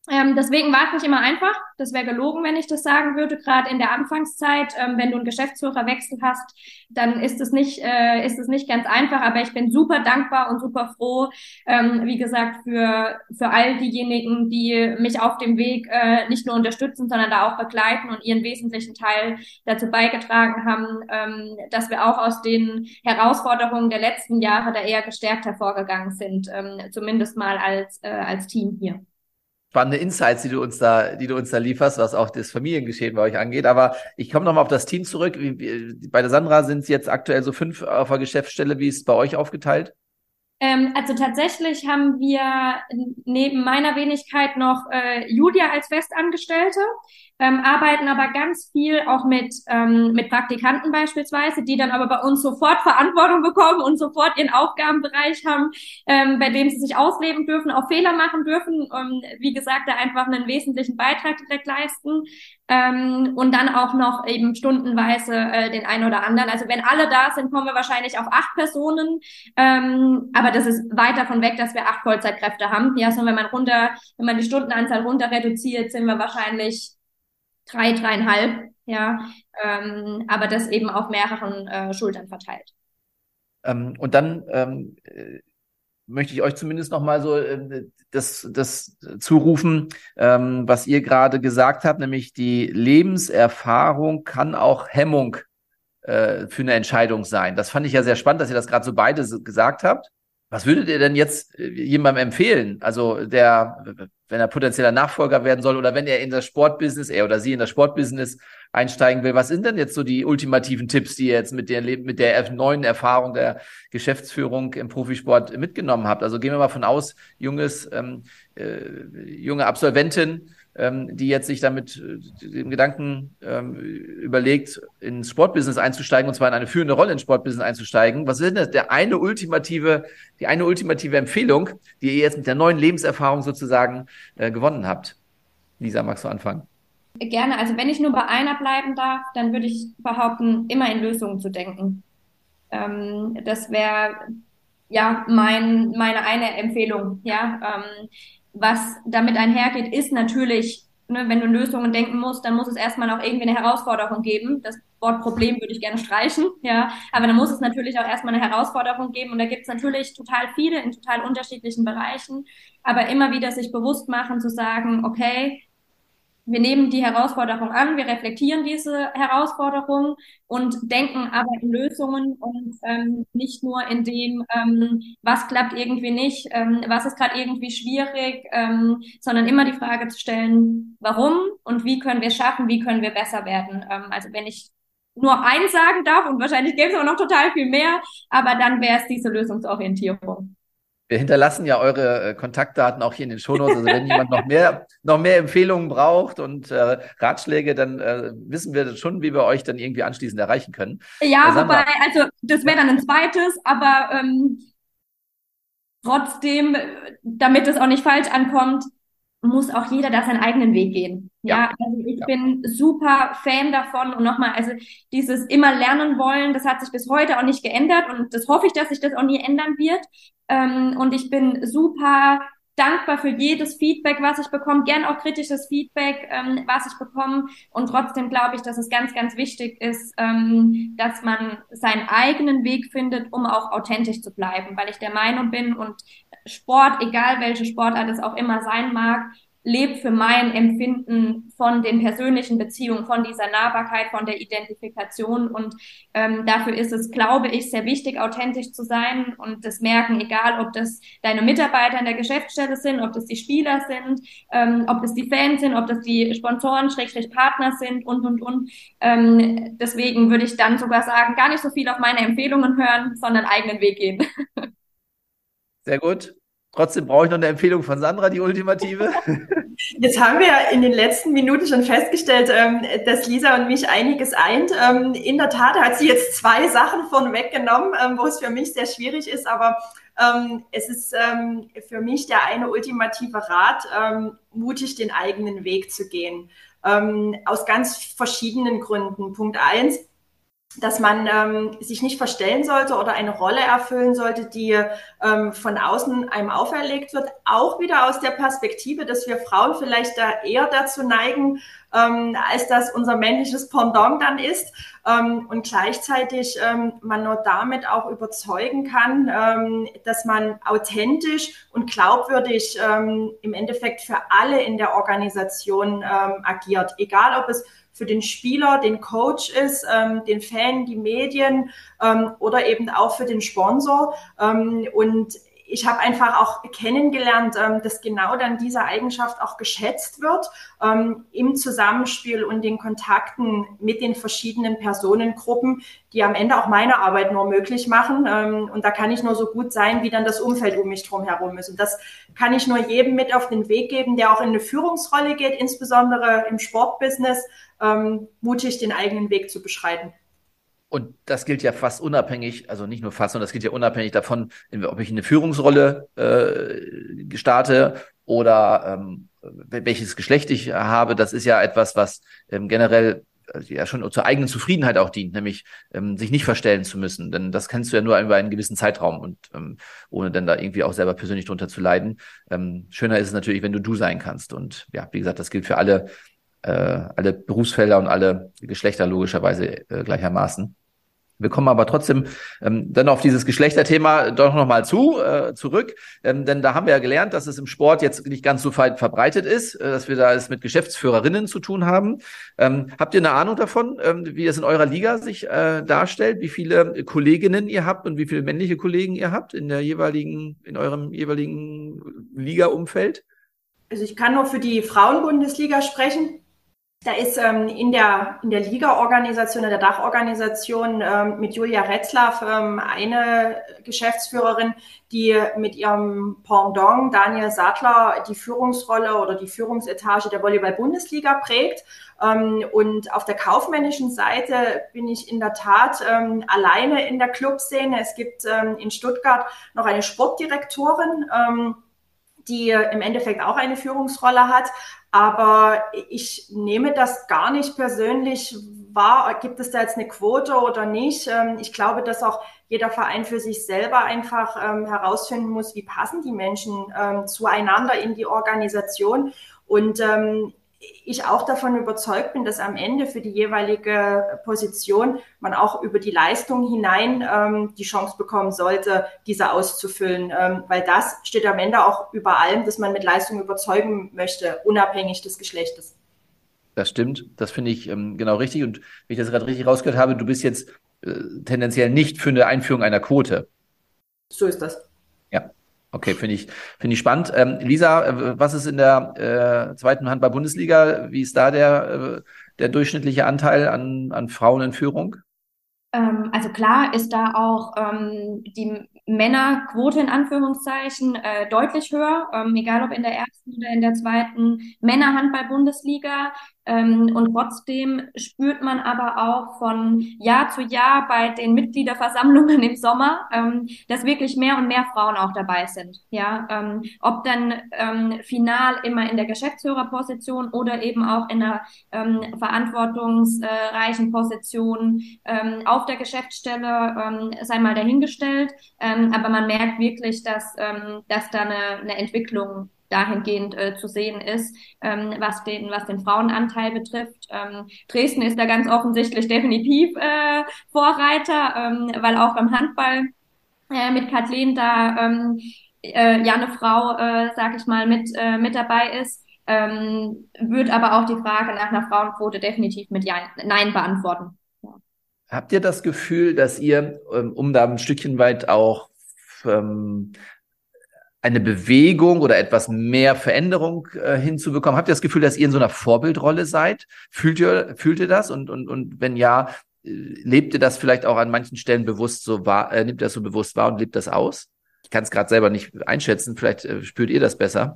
Ähm, deswegen war es nicht immer einfach. Das wäre gelogen, wenn ich das sagen würde. Gerade in der Anfangszeit, ähm, wenn du einen Geschäftsführerwechsel hast, dann ist es nicht, äh, ist es nicht ganz einfach. Aber ich bin super dankbar und super froh, ähm, wie gesagt, für für all diejenigen, die mich auf dem Weg äh, nicht nur unterstützen, sondern da auch begleiten und ihren wesentlichen Teil dazu beigetragen haben, ähm, dass wir auch aus den Herausforderungen der letzten Jahre da eher gestärkt hervorgegangen sind, ähm, zumindest mal als äh, als Team hier. Spannende Insights, die du uns da, die du uns da lieferst, was auch das Familiengeschehen bei euch angeht. Aber ich komme nochmal auf das Team zurück. Wie, wie, bei der Sandra sind es jetzt aktuell so fünf auf der Geschäftsstelle. Wie ist es bei euch aufgeteilt? Ähm, also tatsächlich haben wir neben meiner Wenigkeit noch äh, Julia als Festangestellte, ähm, arbeiten aber ganz viel auch mit ähm, mit Praktikanten beispielsweise, die dann aber bei uns sofort Verantwortung bekommen und sofort ihren Aufgabenbereich haben, ähm, bei dem sie sich ausleben dürfen, auch Fehler machen dürfen, um, wie gesagt, da einfach einen wesentlichen Beitrag direkt leisten. Ähm, und dann auch noch eben stundenweise äh, den einen oder anderen. Also wenn alle da sind, kommen wir wahrscheinlich auf acht Personen. Ähm, aber das ist weit davon weg, dass wir acht Vollzeitkräfte haben. Ja, so wenn man runter, wenn man die Stundenanzahl runter reduziert, sind wir wahrscheinlich drei, dreieinhalb. Ja, ähm, aber das eben auf mehreren äh, Schultern verteilt. Ähm, und dann ähm, äh, möchte ich euch zumindest noch mal so äh, das, das zurufen, ähm, was ihr gerade gesagt habt, nämlich die Lebenserfahrung kann auch Hemmung äh, für eine Entscheidung sein. Das fand ich ja sehr spannend, dass ihr das gerade so beide so gesagt habt. Was würdet ihr denn jetzt äh, jemandem empfehlen? Also der, wenn er potenzieller Nachfolger werden soll oder wenn er in das Sportbusiness, er oder sie in das Sportbusiness einsteigen will, was sind denn jetzt so die ultimativen Tipps, die ihr jetzt mit der, mit der neuen Erfahrung der Geschäftsführung im Profisport mitgenommen habt? Also gehen wir mal von aus, junges, ähm, äh, junge Absolventin, ähm, die jetzt sich damit äh, dem Gedanken ähm, überlegt, ins Sportbusiness einzusteigen, und zwar in eine führende Rolle ins Sportbusiness einzusteigen. Was ist denn der eine ultimative, die eine ultimative Empfehlung, die ihr jetzt mit der neuen Lebenserfahrung sozusagen äh, gewonnen habt? Lisa, magst du anfangen? Gerne. Also wenn ich nur bei einer bleiben darf, dann würde ich behaupten, immer in Lösungen zu denken. Ähm, das wäre ja mein, meine eine Empfehlung. Ja, ähm, was damit einhergeht, ist natürlich, ne, wenn du in Lösungen denken musst, dann muss es erstmal auch irgendwie eine Herausforderung geben. Das Wort Problem würde ich gerne streichen, ja, aber dann muss es natürlich auch erstmal eine Herausforderung geben und da gibt es natürlich total viele in total unterschiedlichen Bereichen, aber immer wieder sich bewusst machen, zu sagen, okay, wir nehmen die Herausforderung an, wir reflektieren diese Herausforderung und denken aber in Lösungen und ähm, nicht nur in dem, ähm, was klappt irgendwie nicht, ähm, was ist gerade irgendwie schwierig, ähm, sondern immer die Frage zu stellen, warum und wie können wir es schaffen, wie können wir besser werden. Ähm, also wenn ich nur eins sagen darf, und wahrscheinlich gäbe es auch noch total viel mehr, aber dann wäre es diese Lösungsorientierung. Wir hinterlassen ja eure äh, Kontaktdaten auch hier in den Shownotes. Also wenn jemand noch mehr, noch mehr Empfehlungen braucht und äh, Ratschläge, dann äh, wissen wir schon, wie wir euch dann irgendwie anschließend erreichen können. Ja, Äh, Sandra, wobei, also das wäre dann ein zweites, aber ähm, trotzdem, damit es auch nicht falsch ankommt, muss auch jeder da seinen eigenen Weg gehen. Ja, ja, also ich ja. bin super Fan davon und nochmal, also dieses immer lernen wollen, das hat sich bis heute auch nicht geändert und das hoffe ich, dass sich das auch nie ändern wird. Ähm, und ich bin super dankbar für jedes Feedback, was ich bekomme, gern auch kritisches Feedback, ähm, was ich bekomme. Und trotzdem glaube ich, dass es ganz, ganz wichtig ist, ähm, dass man seinen eigenen Weg findet, um auch authentisch zu bleiben, weil ich der Meinung bin und Sport, egal welche Sportart es auch immer sein mag, lebt für mein Empfinden von den persönlichen Beziehungen, von dieser Nahbarkeit, von der Identifikation und ähm, dafür ist es, glaube ich, sehr wichtig, authentisch zu sein und das merken, egal ob das deine Mitarbeiter in der Geschäftsstelle sind, ob das die Spieler sind, ähm, ob das die Fans sind, ob das die Sponsoren, Schrägstrich Partner sind und, und, und. Ähm, deswegen würde ich dann sogar sagen, gar nicht so viel auf meine Empfehlungen hören, sondern eigenen Weg gehen. Sehr gut. Trotzdem brauche ich noch eine Empfehlung von Sandra, die ultimative. Jetzt haben wir in den letzten Minuten schon festgestellt, dass Lisa und mich einiges eint. In der Tat hat sie jetzt zwei Sachen von weggenommen, wo es für mich sehr schwierig ist, aber es ist für mich der eine ultimative Rat, mutig den eigenen Weg zu gehen. Aus ganz verschiedenen Gründen. Punkt eins, dass man ähm, sich nicht verstellen sollte oder eine Rolle erfüllen sollte, die ähm, von außen einem auferlegt wird. Auch wieder aus der Perspektive, dass wir Frauen vielleicht da eher dazu neigen, ähm, als das unser männliches Pendant dann ist. Ähm, und gleichzeitig ähm, man nur damit auch überzeugen kann, ähm, dass man authentisch und glaubwürdig ähm, im Endeffekt für alle in der Organisation ähm, agiert. Egal, ob es für den Spieler, den Coach ist, ähm, den Fan, die Medien ähm, oder eben auch für den Sponsor. Ähm, und ich habe einfach auch kennengelernt, ähm, dass genau dann diese Eigenschaft auch geschätzt wird ähm, im Zusammenspiel und den Kontakten mit den verschiedenen Personengruppen, die am Ende auch meine Arbeit nur möglich machen. Ähm, und da kann ich nur so gut sein, wie dann das Umfeld um mich drum herum ist. Und das kann ich nur jedem mit auf den Weg geben, der auch in eine Führungsrolle geht, insbesondere im Sportbusiness, ähm, mutig den eigenen Weg zu beschreiten. Und das gilt ja fast unabhängig, also nicht nur fast, sondern das gilt ja unabhängig davon, ob ich eine Führungsrolle äh, starte oder ähm, welches Geschlecht ich habe. Das ist ja etwas, was ähm, generell äh, ja schon zur eigenen Zufriedenheit auch dient, nämlich ähm, sich nicht verstellen zu müssen. Denn das kennst du ja nur über einen gewissen Zeitraum und ähm, ohne dann da irgendwie auch selber persönlich drunter zu leiden. Ähm, schöner ist es natürlich, wenn du du sein kannst. Und ja, wie gesagt, das gilt für alle, äh, alle Berufsfelder und alle Geschlechter logischerweise äh, gleichermaßen. Wir kommen aber trotzdem ähm, dann auf dieses Geschlechterthema doch nochmal zu, äh, zurück, ähm, denn da haben wir ja gelernt, dass es im Sport jetzt nicht ganz so weit verbreitet ist, äh, dass wir da es mit Geschäftsführerinnen zu tun haben. Ähm, habt ihr eine Ahnung davon, ähm, wie es in eurer Liga sich äh, darstellt, wie viele Kolleginnen ihr habt und wie viele männliche Kollegen ihr habt in der jeweiligen, in eurem jeweiligen Liga-Umfeld? Also ich kann nur für die Frauenbundesliga sprechen. Da ist ähm, in der in der Liga-Organisation, in der Dachorganisation ähm, mit Julia Retzlaff ähm, eine Geschäftsführerin, die mit ihrem Pendant Daniel Sattler die Führungsrolle oder die Führungsetage der Volleyball-Bundesliga prägt. Ähm, und auf der kaufmännischen Seite bin ich in der Tat ähm, alleine in der Clubszene. Es gibt ähm, in Stuttgart noch eine Sportdirektorin, ähm, die im Endeffekt auch eine Führungsrolle hat. Aber ich nehme das gar nicht persönlich wahr. Gibt es da jetzt eine Quote oder nicht? Ich glaube, dass auch jeder Verein für sich selber einfach herausfinden muss, wie passen die Menschen zueinander in die Organisation. Und ich auch davon überzeugt bin, dass am Ende für die jeweilige Position man auch über die Leistung hinein ähm, die Chance bekommen sollte, diese auszufüllen. Ähm, weil das steht am Ende auch über allem, dass man mit Leistung überzeugen möchte, unabhängig des Geschlechtes. Das stimmt, das finde ich ähm, genau richtig. Und wenn ich das gerade richtig rausgehört habe, du bist jetzt äh, tendenziell nicht für eine Einführung einer Quote. So ist das. Ja. Okay, finde ich, finde ich spannend. Ähm, Lisa, was ist in der äh, zweiten Handball-Bundesliga? Wie ist da der, äh, der durchschnittliche Anteil an, an Frauen in Führung? Ähm, also klar ist da auch ähm, die Männerquote in Anführungszeichen äh, deutlich höher, ähm, egal ob in der ersten oder in der zweiten Männerhandball-Bundesliga. Ähm, und trotzdem spürt man aber auch von Jahr zu Jahr bei den Mitgliederversammlungen im Sommer, ähm, dass wirklich mehr und mehr Frauen auch dabei sind. Ja, ähm, ob dann ähm, final immer in der Geschäftsführerposition oder eben auch in einer ähm, verantwortungsreichen Position ähm, auf der Geschäftsstelle, ähm, sei mal dahingestellt. Ähm, aber man merkt wirklich, dass, ähm, dass da eine, eine Entwicklung dahingehend äh, zu sehen ist, ähm, was den was den Frauenanteil betrifft. Ähm, Dresden ist da ganz offensichtlich definitiv äh, Vorreiter, ähm, weil auch beim Handball äh, mit Kathleen da ähm, äh, ja eine Frau, äh, sag ich mal, mit äh, mit dabei ist. Ähm, wird aber auch die Frage nach einer Frauenquote definitiv mit Ja, Nein beantworten. Ja. Habt ihr das Gefühl, dass ihr, ähm, um da ein Stückchen weit auch ähm, eine Bewegung oder etwas mehr Veränderung äh, hinzubekommen? Habt ihr das Gefühl, dass ihr in so einer Vorbildrolle seid? Fühlt ihr, fühlt ihr das? Und, und, und wenn ja, äh, lebt ihr das vielleicht auch an manchen Stellen bewusst so wahr, äh, nimmt ihr das so bewusst wahr und lebt das aus? Ich kann es gerade selber nicht einschätzen. Vielleicht äh, spürt ihr das besser.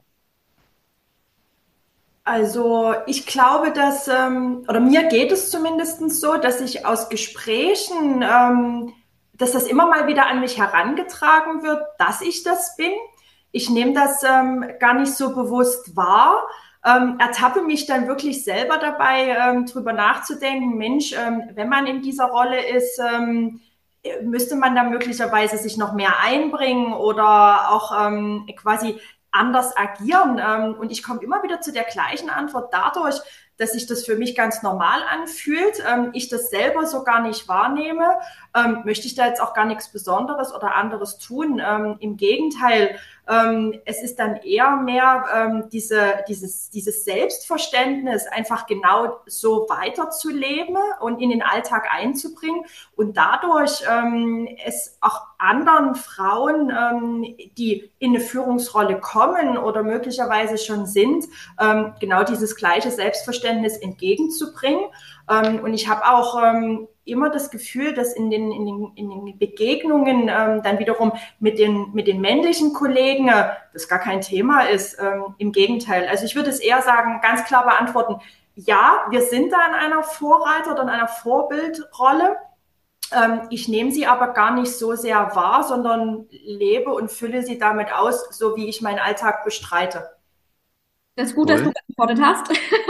Also ich glaube, dass, ähm, oder mir geht es zumindest so, dass ich aus Gesprächen, ähm, dass das immer mal wieder an mich herangetragen wird, dass ich das bin. Ich nehme das ähm, gar nicht so bewusst wahr. ähm, ertappe mich dann wirklich selber dabei, ähm, drüber nachzudenken, Mensch, ähm, wenn man in dieser Rolle ist, ähm, müsste man da möglicherweise sich noch mehr einbringen oder auch ähm, quasi anders agieren. Ähm, und ich komme immer wieder zu der gleichen Antwort dadurch, dass sich das für mich ganz normal anfühlt, ähm, ich das selber so gar nicht wahrnehme, ähm, möchte ich da jetzt auch gar nichts Besonderes oder anderes tun. Ähm, im Gegenteil, ähm, es ist dann eher mehr ähm, diese, dieses, dieses Selbstverständnis, einfach genau so weiterzuleben und in den Alltag einzubringen und dadurch ähm, es auch anderen Frauen, ähm, die in eine Führungsrolle kommen oder möglicherweise schon sind, ähm, genau dieses gleiche Selbstverständnis entgegenzubringen. Ähm, und ich habe auch ähm, immer das Gefühl, dass in den, in den, in den Begegnungen ähm, dann wiederum mit den, mit den männlichen Kollegen äh, das gar kein Thema ist. Ähm, im Gegenteil. Also ich würde es eher sagen, ganz klar beantworten, ja, wir sind da in einer Vorreiter- oder in einer Vorbildrolle. Ähm, ich nehme sie aber gar nicht so sehr wahr, sondern lebe und fülle sie damit aus, so wie ich meinen Alltag bestreite. Das ist gut, dass du Cool. geantwortet hast,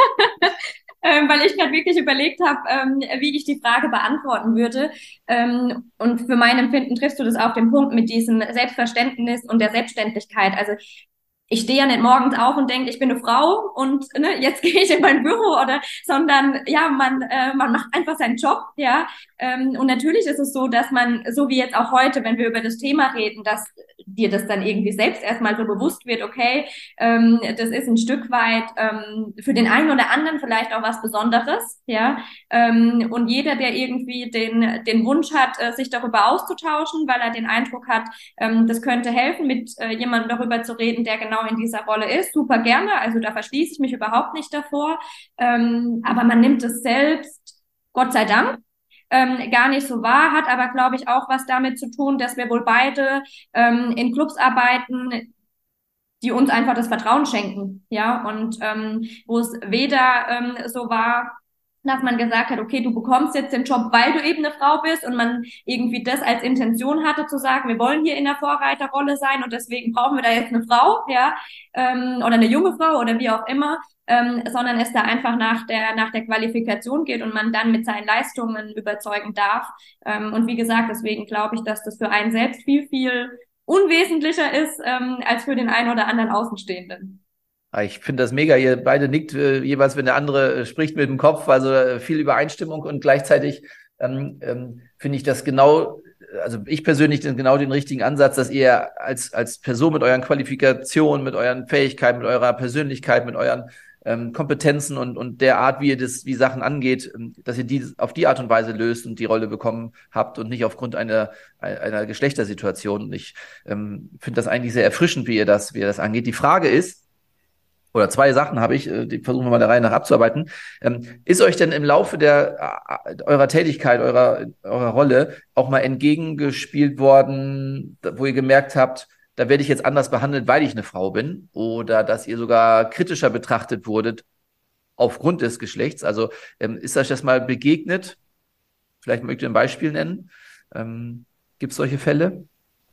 ähm, weil ich gerade wirklich überlegt habe, ähm, wie ich die Frage beantworten würde. Ähm, und für mein Empfinden triffst du das auf den Punkt mit diesem Selbstverständnis und der Selbstständigkeit. Also ich stehe ja nicht morgens auf und denke, ich bin eine Frau und ne, jetzt gehe ich in mein Büro oder, sondern ja, man äh, man macht einfach seinen Job, ja. Ähm, und natürlich ist es so, dass man, so wie jetzt auch heute, wenn wir über das Thema reden, dass dir das dann irgendwie selbst erstmal so bewusst wird, okay, ähm, das ist ein Stück weit ähm, für den einen oder anderen vielleicht auch was Besonderes, ja. Ähm, und jeder, der irgendwie den den Wunsch hat, äh, sich darüber auszutauschen, weil er den Eindruck hat, ähm, das könnte helfen, mit äh, jemandem darüber zu reden, der genau in dieser Rolle ist, super gerne. Also da verschließe ich mich überhaupt nicht davor. Ähm, aber man nimmt es selbst, Gott sei Dank, ähm, gar nicht so wahr, hat aber, glaube ich, auch was damit zu tun, dass wir wohl beide ähm, in Clubs arbeiten, die uns einfach das Vertrauen schenken, ja, und ähm, wo es weder ähm, so war, dass man gesagt hat, okay, du bekommst jetzt den Job, weil du eben eine Frau bist und man irgendwie das als Intention hatte zu sagen, wir wollen hier in der Vorreiterrolle sein und deswegen brauchen wir da jetzt eine Frau, ja, ähm, oder eine junge Frau oder wie auch immer, ähm, sondern es da einfach nach der nach der Qualifikation geht und man dann mit seinen Leistungen überzeugen darf. Ähm, und wie gesagt, deswegen glaube ich, dass das für einen selbst viel, viel unwesentlicher ist ähm, als für den einen oder anderen Außenstehenden. Ah, ich finde das mega. Ihr beide nickt äh, jeweils, wenn der andere äh, spricht mit dem Kopf, also äh, viel Übereinstimmung und gleichzeitig ähm, ähm, finde ich das genau, also ich persönlich den, genau den richtigen Ansatz, dass ihr als als Person mit euren Qualifikationen, mit euren Fähigkeiten, mit eurer Persönlichkeit, mit euren ähm, Kompetenzen und und der Art, wie ihr das, wie Sachen angeht, ähm, dass ihr die auf die Art und Weise löst und die Rolle bekommen habt und nicht aufgrund einer einer Geschlechtersituation. Und ich ähm, finde das eigentlich sehr erfrischend, wie ihr das, wie ihr das angeht. Die Frage ist, oder zwei Sachen habe ich, die versuchen wir mal der Reihe nach abzuarbeiten. Ähm, ist euch denn im Laufe der äh, eurer Tätigkeit, eurer eurer Rolle auch mal entgegengespielt worden, wo ihr gemerkt habt, da werde ich jetzt anders behandelt, weil ich eine Frau bin, oder dass ihr sogar kritischer betrachtet wurdet aufgrund des Geschlechts? Also ähm, ist euch das mal begegnet? Vielleicht mögt ihr ein Beispiel nennen. Ähm, Gibt es solche Fälle?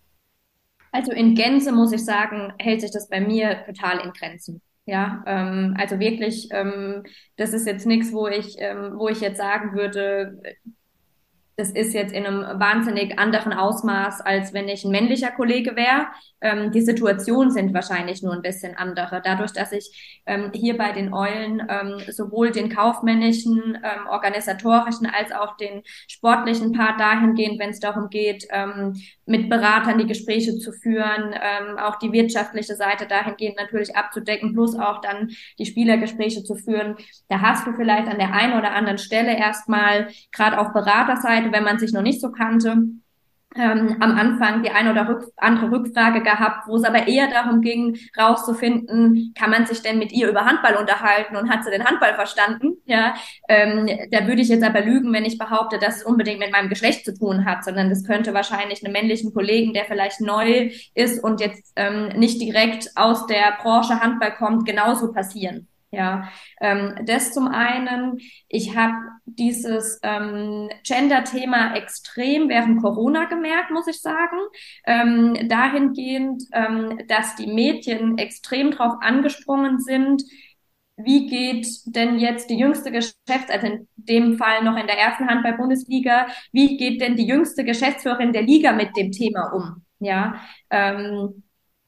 Also in Gänze muss ich sagen, hält sich das bei mir total in Grenzen. Ja, ähm, also wirklich, ähm, das ist jetzt nichts, wo ich, ähm, wo ich jetzt sagen würde, das ist jetzt in einem wahnsinnig anderen Ausmaß, als wenn ich ein männlicher Kollege wäre. Ähm, die Situationen sind wahrscheinlich nur ein bisschen andere. Dadurch, dass ich ähm, hier bei den Eulen ähm, sowohl den kaufmännischen, ähm, organisatorischen als auch den sportlichen Part dahingehend, wenn es darum geht, ähm, mit Beratern die Gespräche zu führen, ähm, auch die wirtschaftliche Seite dahingehend natürlich abzudecken, plus auch dann die Spielergespräche zu führen. Da hast du vielleicht an der einen oder anderen Stelle erstmal, gerade auf Beraterseite, wenn man sich noch nicht so kannte, ähm, am Anfang die eine oder rück, andere Rückfrage gehabt, wo es aber eher darum ging, rauszufinden, kann man sich denn mit ihr über Handball unterhalten und hat sie den Handball verstanden? Ja, ähm, da würde ich jetzt aber lügen, wenn ich behaupte, dass es unbedingt mit meinem Geschlecht zu tun hat, sondern das könnte wahrscheinlich einem männlichen Kollegen, der vielleicht neu ist und jetzt ähm, nicht direkt aus der Branche Handball kommt, genauso passieren. Ja, ähm, das zum einen. Ich habe dieses ähm, Gender-Thema extrem während Corona gemerkt, muss ich sagen. Ähm, dahingehend, ähm, dass die Medien extrem drauf angesprungen sind, wie geht denn jetzt die jüngste Geschäfts-, also in dem Fall noch in der ersten Handball-Bundesliga, wie geht denn die jüngste Geschäftsführerin der Liga mit dem Thema um? Ja, ähm,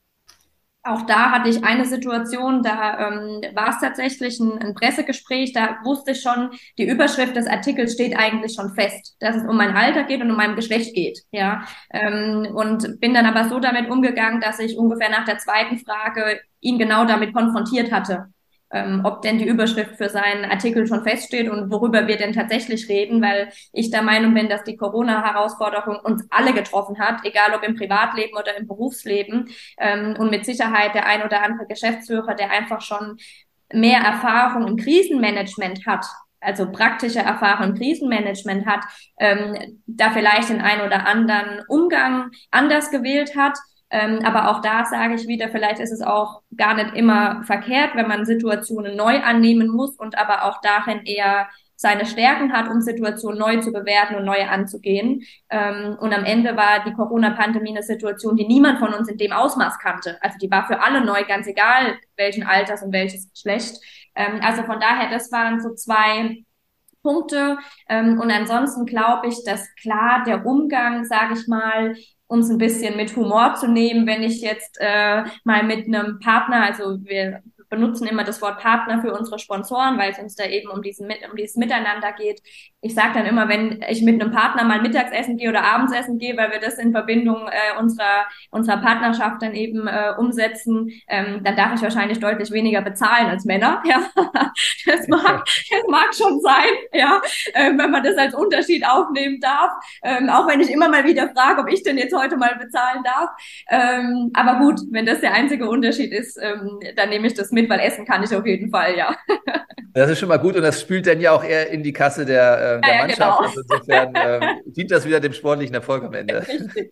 auch da hatte ich eine Situation, da ähm, war es tatsächlich ein, ein Pressegespräch, da wusste ich schon, die Überschrift des Artikels steht eigentlich schon fest, dass es um mein Alter geht und um mein Geschlecht geht, ja, ähm, und bin dann aber so damit umgegangen, dass ich ungefähr nach der zweiten Frage ihn genau damit konfrontiert hatte, ähm, ob denn die Überschrift für seinen Artikel schon feststeht und worüber wir denn tatsächlich reden, weil ich der Meinung bin, dass die Corona-Herausforderung uns alle getroffen hat, egal ob im Privatleben oder im Berufsleben, ähm, und mit Sicherheit der ein oder andere Geschäftsführer, der einfach schon mehr Erfahrung im Krisenmanagement hat, also praktische Erfahrung im Krisenmanagement hat, ähm, da vielleicht den einen oder anderen Umgang anders gewählt hat. Ähm, aber auch da sage ich wieder, vielleicht ist es auch gar nicht immer verkehrt, wenn man Situationen neu annehmen muss und aber auch darin eher seine Stärken hat, um Situationen neu zu bewerten und neu anzugehen. Ähm, und am Ende war die Corona-Pandemie eine Situation, die niemand von uns in dem Ausmaß kannte. Also die war für alle neu, ganz egal welchen Alters und welches Geschlecht. Ähm, also von daher, das waren so zwei Punkte. Ähm, und ansonsten glaube ich, dass klar der Umgang, sage ich mal, um es ein bisschen mit Humor zu nehmen, wenn ich jetzt äh, mal mit einem Partner, also wir benutzen immer das Wort Partner für unsere Sponsoren, weil es uns da eben um diesen um dieses Miteinander geht. Ich sage dann immer, wenn ich mit einem Partner mal Mittagsessen gehe oder Abendsessen gehe, weil wir das in Verbindung äh, unserer unserer Partnerschaft dann eben äh, umsetzen, ähm, dann darf ich wahrscheinlich deutlich weniger bezahlen als Männer. Ja, das mag das mag schon sein, ja, äh, wenn man das als Unterschied aufnehmen darf. Ähm, auch wenn ich immer mal wieder frage, ob ich denn jetzt heute mal bezahlen darf. Ähm, aber gut, wenn das der einzige Unterschied ist, ähm, dann nehme ich das mit, weil essen kann ich auf jeden Fall, ja. Das ist schon mal gut und das spült dann ja auch eher in die Kasse der, äh, der ja, ja, Mannschaft. Genau. Also insofern äh, dient das wieder dem sportlichen Erfolg am Ende. Richtig.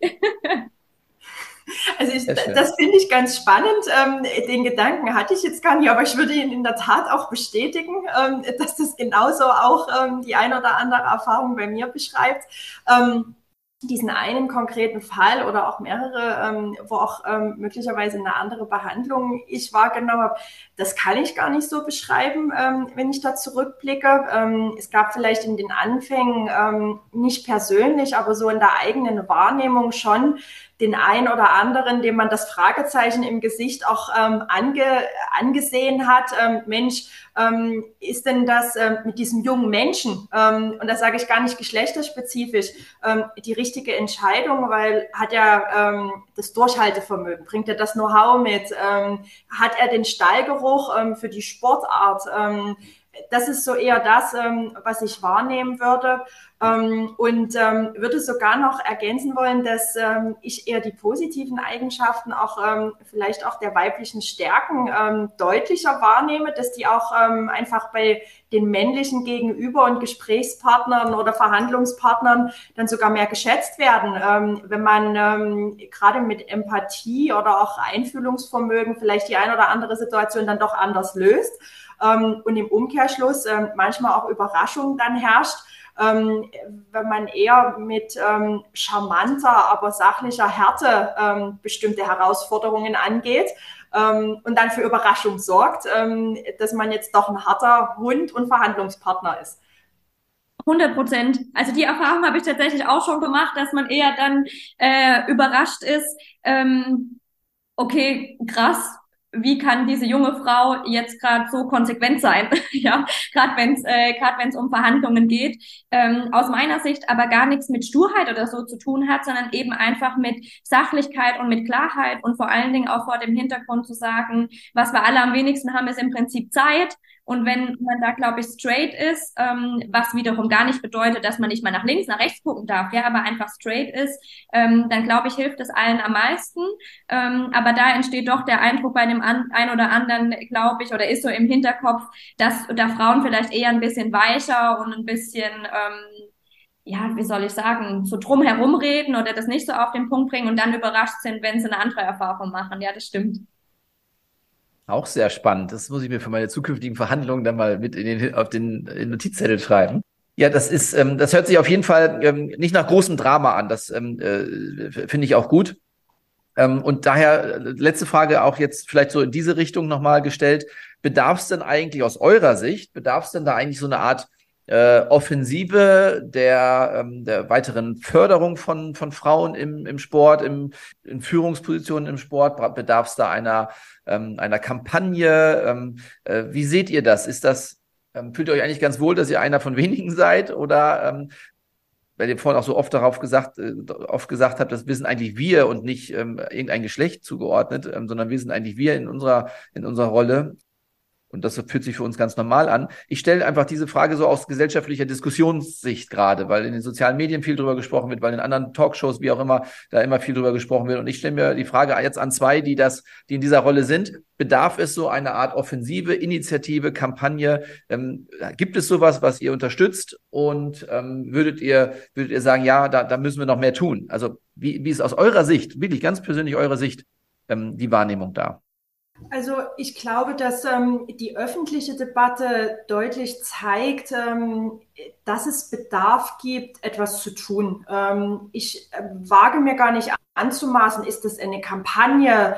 Also ich, das finde ich ganz spannend. Ähm, den Gedanken hatte ich jetzt gar nicht, aber ich würde ihn in der Tat auch bestätigen, ähm, dass das genauso auch ähm, die ein oder andere Erfahrung bei mir beschreibt. Ähm, diesen einen konkreten Fall oder auch mehrere, ähm, wo auch ähm, möglicherweise eine andere Behandlung ich wahrgenommen habe, das kann ich gar nicht so beschreiben, ähm, wenn ich da zurückblicke. Ähm, es gab vielleicht in den Anfängen ähm, nicht persönlich, aber so in der eigenen Wahrnehmung schon den einen oder anderen, dem man das Fragezeichen im Gesicht auch ähm, ange, angesehen hat. Ähm, Mensch, ähm, ist denn das ähm, mit diesem jungen Menschen, ähm, und das sage ich gar nicht geschlechterspezifisch, ähm, die richtige Entscheidung, weil hat er ähm, das Durchhaltevermögen, bringt er das Know-how mit, ähm, hat er den Stallgeruch ähm, für die Sportart, ähm, das ist so eher das, ähm, was ich wahrnehmen würde. Ähm, und ähm, würde sogar noch ergänzen wollen, dass ähm, ich eher die positiven Eigenschaften auch ähm, vielleicht auch der weiblichen Stärken ähm, deutlicher wahrnehme, dass die auch ähm, einfach bei den männlichen Gegenüber und Gesprächspartnern oder Verhandlungspartnern dann sogar mehr geschätzt werden, ähm, wenn man ähm, gerade mit Empathie oder auch Einfühlungsvermögen vielleicht die ein oder andere Situation dann doch anders löst. Ähm, und im Umkehrschluss ähm, manchmal auch Überraschung dann herrscht, ähm, wenn man eher mit ähm, charmanter, aber sachlicher Härte ähm, bestimmte Herausforderungen angeht ähm, und dann für Überraschung sorgt, ähm, dass man jetzt doch ein harter Hund und Verhandlungspartner ist. hundert Prozent. Also die Erfahrung habe ich tatsächlich auch schon gemacht, dass man eher dann äh, überrascht ist, ähm, okay, krass, wie kann diese junge Frau jetzt gerade so konsequent sein, ja, gerade wenn es äh, gerade wenn es um Verhandlungen geht, ähm, aus meiner Sicht aber gar nichts mit Sturheit oder so zu tun hat, sondern eben einfach mit Sachlichkeit und mit Klarheit und vor allen Dingen auch vor dem Hintergrund zu sagen, was wir alle am wenigsten haben, ist im Prinzip Zeit. Und wenn man da, glaube ich, straight ist, ähm, was wiederum gar nicht bedeutet, dass man nicht mal nach links, nach rechts gucken darf, ja, aber einfach straight ist, ähm, dann glaube ich, hilft es allen am meisten. Ähm, aber da entsteht doch der Eindruck bei dem an, ein oder anderen, glaube ich, oder ist so im Hinterkopf, dass da Frauen vielleicht eher ein bisschen weicher und ein bisschen, ähm, ja, wie soll ich sagen, so drum herum reden oder das nicht so auf den Punkt bringen und dann überrascht sind, wenn sie eine andere Erfahrung machen. Ja, das stimmt. Auch sehr spannend. Das muss ich mir für meine zukünftigen Verhandlungen dann mal mit in den, auf den Notizzettel schreiben. Ja, das ist, ähm, das hört sich auf jeden Fall ähm, nicht nach großem Drama an. Das ähm, äh, finde ich auch gut. Ähm, und daher, letzte Frage auch jetzt vielleicht so in diese Richtung nochmal gestellt. Bedarf es denn eigentlich aus eurer Sicht, bedarf es denn da eigentlich so eine Art äh, Offensive der, ähm, der weiteren Förderung von, von Frauen im, im Sport, im, in Führungspositionen im Sport? Bedarf es da einer, ähm, einer Kampagne? Ähm, äh, wie seht ihr das? Ist das, ähm, fühlt ihr euch eigentlich ganz wohl, dass ihr einer von wenigen seid? Oder ähm, weil ihr vorhin auch so oft darauf gesagt, äh, oft gesagt habt, das wir sind eigentlich wir und nicht ähm, irgendein Geschlecht zugeordnet, ähm, sondern wir sind eigentlich wir in unserer, in unserer Rolle. Und das fühlt sich für uns ganz normal an. Ich stelle einfach diese Frage so aus gesellschaftlicher Diskussionssicht gerade, weil in den sozialen Medien viel drüber gesprochen wird, weil in anderen Talkshows, wie auch immer, da immer viel drüber gesprochen wird. Und ich stelle mir die Frage jetzt an zwei, die das, die in dieser Rolle sind. Bedarf es so eine Art Offensive, Initiative, Kampagne? Ähm, gibt es sowas, was ihr unterstützt? Und ähm, würdet ihr, würdet ihr sagen, ja, da, da müssen wir noch mehr tun? Also wie, wie ist aus eurer Sicht, wirklich ganz persönlich eurer Sicht, ähm, die Wahrnehmung da? Also ich glaube, dass ähm, die öffentliche Debatte deutlich zeigt, ähm, dass es Bedarf gibt, etwas zu tun. Ähm, ich äh, wage mir gar nicht anzumaßen, ist das eine Kampagne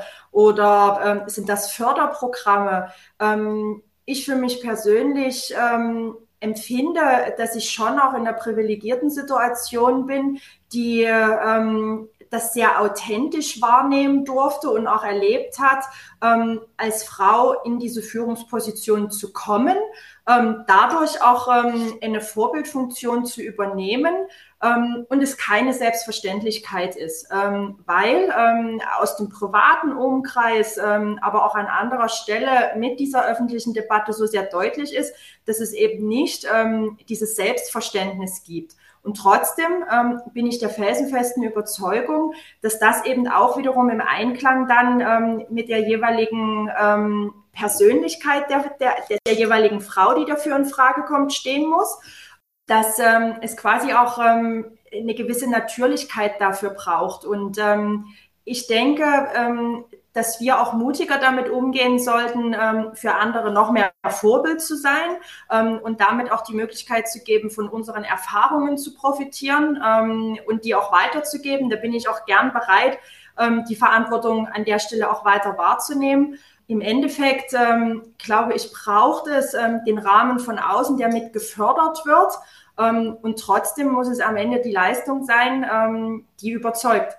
oder ähm, sind das Förderprogramme? Ähm, ich für mich persönlich ähm, empfinde, dass ich schon auch in einer privilegierten Situation bin, die ähm, das sehr authentisch wahrnehmen durfte und auch erlebt hat, ähm, als Frau in diese Führungsposition zu kommen, ähm, dadurch auch ähm, eine Vorbildfunktion zu übernehmen ähm, und es keine Selbstverständlichkeit ist, ähm, weil ähm, aus dem privaten Umkreis, ähm, aber auch an anderer Stelle mit dieser öffentlichen Debatte so sehr deutlich ist, dass es eben nicht ähm, dieses Selbstverständnis gibt. Und trotzdem ähm, bin ich der felsenfesten Überzeugung, dass das eben auch wiederum im Einklang dann ähm, mit der jeweiligen ähm, Persönlichkeit der, der, der jeweiligen Frau, die dafür in Frage kommt, stehen muss, dass ähm, es quasi auch ähm, eine gewisse Natürlichkeit dafür braucht. Und ähm, ich denke, ähm, dass wir auch mutiger damit umgehen sollten, ähm, für andere noch mehr Vorbild zu sein ähm, und damit auch die Möglichkeit zu geben, von unseren Erfahrungen zu profitieren ähm, und die auch weiterzugeben. Da bin ich auch gern bereit, ähm, die Verantwortung an der Stelle auch weiter wahrzunehmen. Im Endeffekt, ähm, glaube ich, braucht es ähm, den Rahmen von außen, der mit gefördert wird. Ähm, und trotzdem muss es am Ende die Leistung sein, ähm, die überzeugt.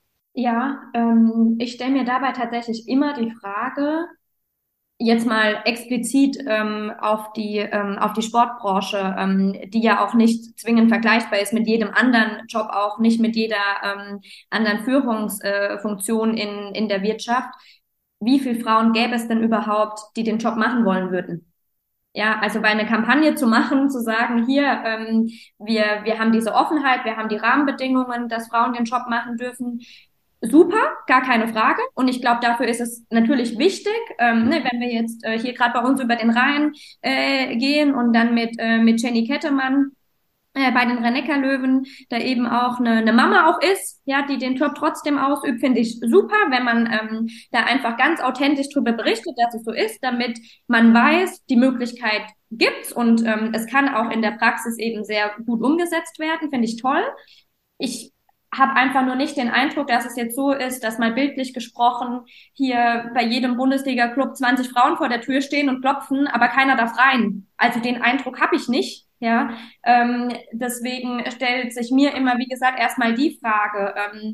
Ja, ähm, ich stelle mir dabei tatsächlich immer die Frage, jetzt mal explizit ähm, auf die ähm, auf die Sportbranche, ähm, die ja auch nicht zwingend vergleichbar ist mit jedem anderen Job, auch nicht mit jeder ähm, anderen Führungsfunktion äh, in in der Wirtschaft. Wie viele Frauen gäbe es denn überhaupt, die den Job machen wollen würden? Ja, also bei einer Kampagne zu machen, zu sagen, hier, ähm, wir wir haben diese Offenheit, wir haben die Rahmenbedingungen, dass Frauen den Job machen dürfen. Super, gar keine Frage. Und ich glaube, dafür ist es natürlich wichtig, ähm, ne, wenn wir jetzt äh, hier gerade bei uns über den Rhein äh, gehen und dann mit äh, mit Jenny Kettemann äh, bei den Rhein-Neckar-Löwen da eben auch eine, eine Mama auch ist, ja, die den Job trotzdem ausübt, finde ich super, wenn man ähm, da einfach ganz authentisch drüber berichtet, dass es so ist, damit man weiß, die Möglichkeit gibt's und ähm, es kann auch in der Praxis eben sehr gut umgesetzt werden, finde ich toll. Ich habe einfach nur nicht den Eindruck, dass es jetzt so ist, dass mal bildlich gesprochen hier bei jedem Bundesliga-Club zwanzig Frauen vor der Tür stehen und klopfen, aber keiner darf rein. Also den Eindruck habe ich nicht. Ja, ähm, deswegen stellt sich mir immer, wie gesagt, erstmal die Frage, ähm,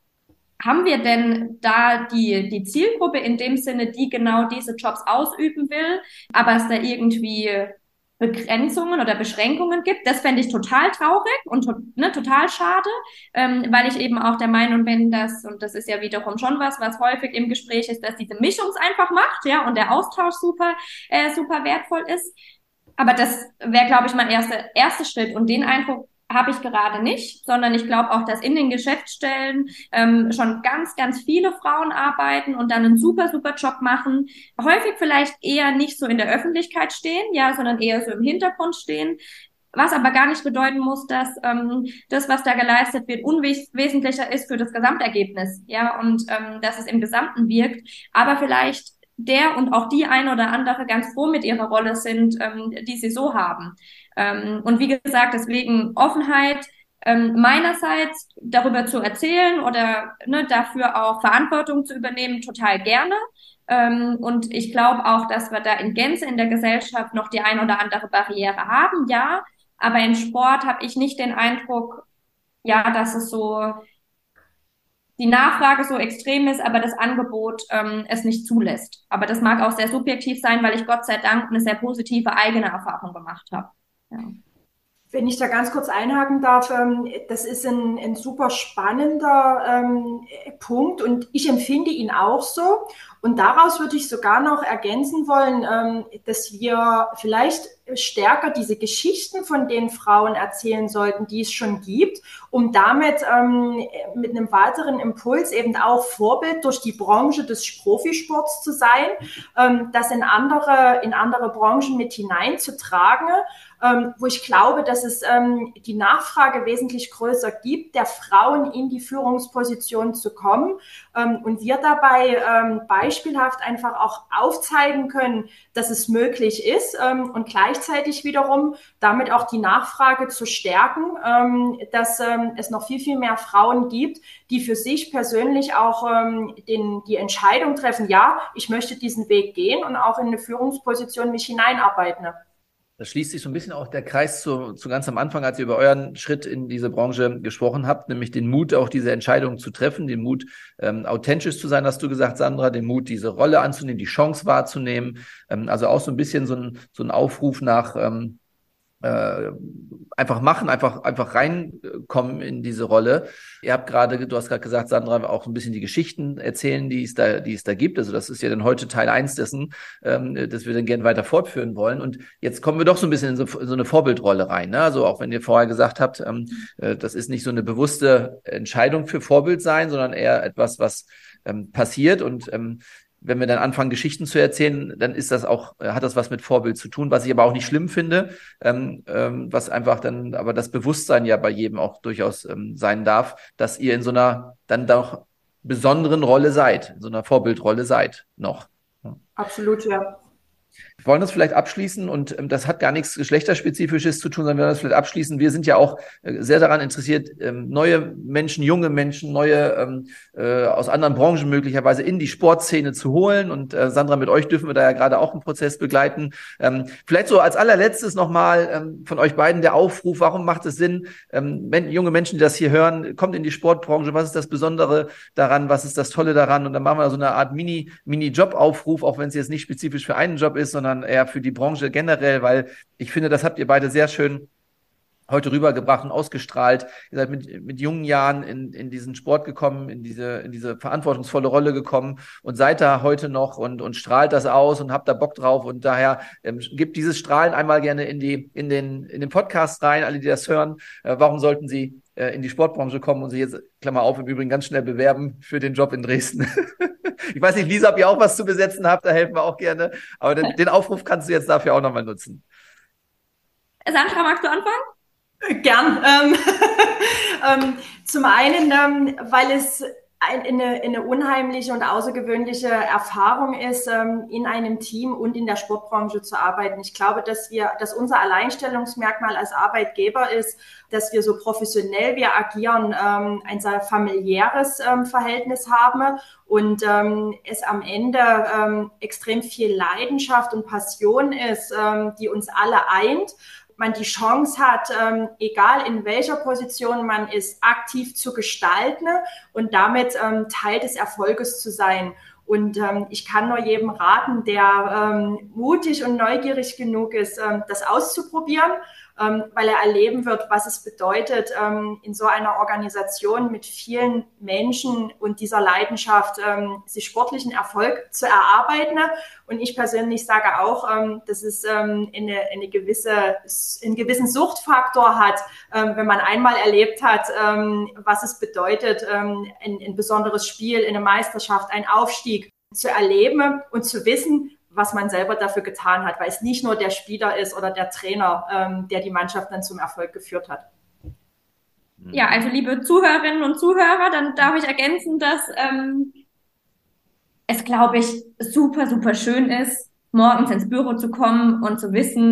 haben wir denn da die, die Zielgruppe in dem Sinne, die genau diese Jobs ausüben will, aber es da irgendwie Begrenzungen oder Beschränkungen gibt? Das fände ich total traurig und to ne, total schade, ähm, weil ich eben auch der Meinung bin, dass, und das ist ja wiederum schon was, was häufig im Gespräch ist, dass diese Mischung es einfach macht, ja, und der Austausch super, äh, super wertvoll ist. Aber das wäre, glaube ich, mein erster, erster Schritt. Und den Eindruck habe ich gerade nicht, sondern ich glaube auch, dass in den Geschäftsstellen ähm, schon ganz, ganz viele Frauen arbeiten und dann einen super, super Job machen. Häufig vielleicht eher nicht so in der Öffentlichkeit stehen, ja, sondern eher so im Hintergrund stehen. Was aber gar nicht bedeuten muss, dass ähm, das, was da geleistet wird, unwesentlicher ist für das Gesamtergebnis, ja, und ähm, dass es im Gesamten wirkt. Aber vielleicht der und auch die eine oder andere ganz froh mit ihrer Rolle sind, ähm, die sie so haben. Ähm, und wie gesagt, deswegen Offenheit, Ähm, meinerseits darüber zu erzählen oder ne, dafür auch Verantwortung zu übernehmen, total gerne. Ähm, und ich glaube auch, dass wir da in Gänze in der Gesellschaft noch die ein oder andere Barriere haben, ja. Aber im Sport habe ich nicht den Eindruck, ja, dass es so die Nachfrage so extrem ist, aber das Angebot ähm, es nicht zulässt. Aber das mag auch sehr subjektiv sein, weil ich Gott sei Dank eine sehr positive eigene Erfahrung gemacht habe. Ja. Wenn ich da ganz kurz einhaken darf, das ist ein, ein super spannender ähm, Punkt und ich empfinde ihn auch so. Und daraus würde ich sogar noch ergänzen wollen, ähm, dass wir vielleicht stärker diese Geschichten von den Frauen erzählen sollten, die es schon gibt, um damit ähm, mit einem weiteren Impuls eben auch Vorbild durch die Branche des Profisports zu sein, ähm, das in andere, in andere Branchen mit hineinzutragen. Ähm, wo ich glaube, dass es ähm, die Nachfrage wesentlich größer gibt, der Frauen in die Führungsposition zu kommen ähm, und wir dabei ähm, beispielhaft einfach auch aufzeigen können, dass es möglich ist ähm, und gleichzeitig wiederum damit auch die Nachfrage zu stärken, ähm, dass ähm, es noch viel, viel mehr Frauen gibt, die für sich persönlich auch ähm, den, die Entscheidung treffen, ja, ich möchte diesen Weg gehen und auch in eine Führungsposition mich hineinarbeiten. Da schließt sich so ein bisschen auch der Kreis zu, zu ganz am Anfang, als ihr über euren Schritt in diese Branche gesprochen habt, nämlich den Mut, auch diese Entscheidung zu treffen, den Mut, ähm, authentisch zu sein, hast du gesagt, Sandra, den Mut, diese Rolle anzunehmen, die Chance wahrzunehmen. Ähm, also auch so ein bisschen so ein, so ein Aufruf nach ähm, äh, einfach machen, einfach einfach reinkommen in diese Rolle. Ihr habt gerade, du hast gerade gesagt, Sandra, auch ein bisschen die Geschichten erzählen, die es da, die es da gibt. Also das ist ja dann heute Teil eins dessen, ähm, dass wir dann gerne weiter fortführen wollen. Und jetzt kommen wir doch so ein bisschen in so, in so eine Vorbildrolle rein. Ne? Also auch wenn ihr vorher gesagt habt, ähm, äh, das ist nicht so eine bewusste Entscheidung für Vorbild sein, sondern eher etwas, was ähm, passiert und ähm, wenn wir dann anfangen, Geschichten zu erzählen, dann ist das auch, hat das was mit Vorbild zu tun, was ich aber auch nicht schlimm finde, ähm, ähm, was einfach dann, aber das Bewusstsein ja bei jedem auch durchaus ähm, sein darf, dass ihr in so einer dann doch besonderen Rolle seid, in so einer Vorbildrolle seid noch. Ja. Absolut, ja. Wir wollen das vielleicht abschließen und ähm, das hat gar nichts Geschlechterspezifisches zu tun, sondern wir wollen das vielleicht abschließen. Wir sind ja auch äh, sehr daran interessiert, ähm, neue Menschen, junge Menschen, neue ähm, äh, aus anderen Branchen möglicherweise in die Sportszene zu holen. Und äh, Sandra, mit euch dürfen wir da ja gerade auch einen Prozess begleiten. Ähm, vielleicht so als allerletztes nochmal ähm, von euch beiden der Aufruf, warum macht es Sinn, ähm, men- junge Menschen, die das hier hören, kommt in die Sportbranche, was ist das Besondere daran, was ist das Tolle daran? Und dann machen wir so eine Art Mini, Mini-Job-Aufruf, auch wenn es jetzt nicht spezifisch für einen Job ist, sondern eher für die Branche generell, weil ich finde, das habt ihr beide sehr schön heute rübergebracht und ausgestrahlt. Ihr seid mit, mit jungen Jahren in, in diesen Sport gekommen, in diese, in diese verantwortungsvolle Rolle gekommen und seid da heute noch und, und strahlt das aus und habt da Bock drauf und daher ähm, gebt dieses Strahlen einmal gerne in die, in den, in den Podcast rein, alle, die das hören. Äh, warum sollten Sie äh, in die Sportbranche kommen und sich jetzt, Klammer auf, im Übrigen ganz schnell bewerben für den Job in Dresden? Ich weiß nicht, Lisa, ob ihr auch was zu besetzen habt, da helfen wir auch gerne. Aber den, den Aufruf kannst du jetzt dafür auch nochmal nutzen. Sandra, magst du anfangen? Gern. Ähm, ähm, zum einen, ähm, weil es eine, eine unheimliche und außergewöhnliche Erfahrung ist, ähm, in einem Team und in der Sportbranche zu arbeiten. Ich glaube, dass wir, dass unser Alleinstellungsmerkmal als Arbeitgeber ist, dass wir so professionell wir agieren, ähm, ein sehr familiäres ähm, Verhältnis haben und ähm, es am Ende ähm, extrem viel Leidenschaft und Passion ist, ähm, die uns alle eint. Man die Chance hat, ähm, egal in welcher Position man ist, aktiv zu gestalten und damit ähm, Teil des Erfolges zu sein. Und ähm, ich kann nur jedem raten, der ähm, mutig und neugierig genug ist, ähm, das auszuprobieren, ähm, weil er erleben wird, was es bedeutet, ähm, in so einer Organisation mit vielen Menschen und dieser Leidenschaft ähm, sich sportlichen Erfolg zu erarbeiten. Und ich persönlich sage auch, ähm, dass es ähm, eine, eine gewisse, einen gewissen Suchtfaktor hat, ähm, wenn man einmal erlebt hat, ähm, was es bedeutet, ähm, ein, ein besonderes Spiel, eine Meisterschaft, ein Aufstieg zu erleben und zu wissen, was man selber dafür getan hat, weil es nicht nur der Spieler ist oder der Trainer, ähm, der die Mannschaft dann zum Erfolg geführt hat. Ja, also liebe Zuhörerinnen und Zuhörer, dann darf ich ergänzen, dass ähm, es, glaube ich, super, super schön ist, morgens ins Büro zu kommen und zu wissen,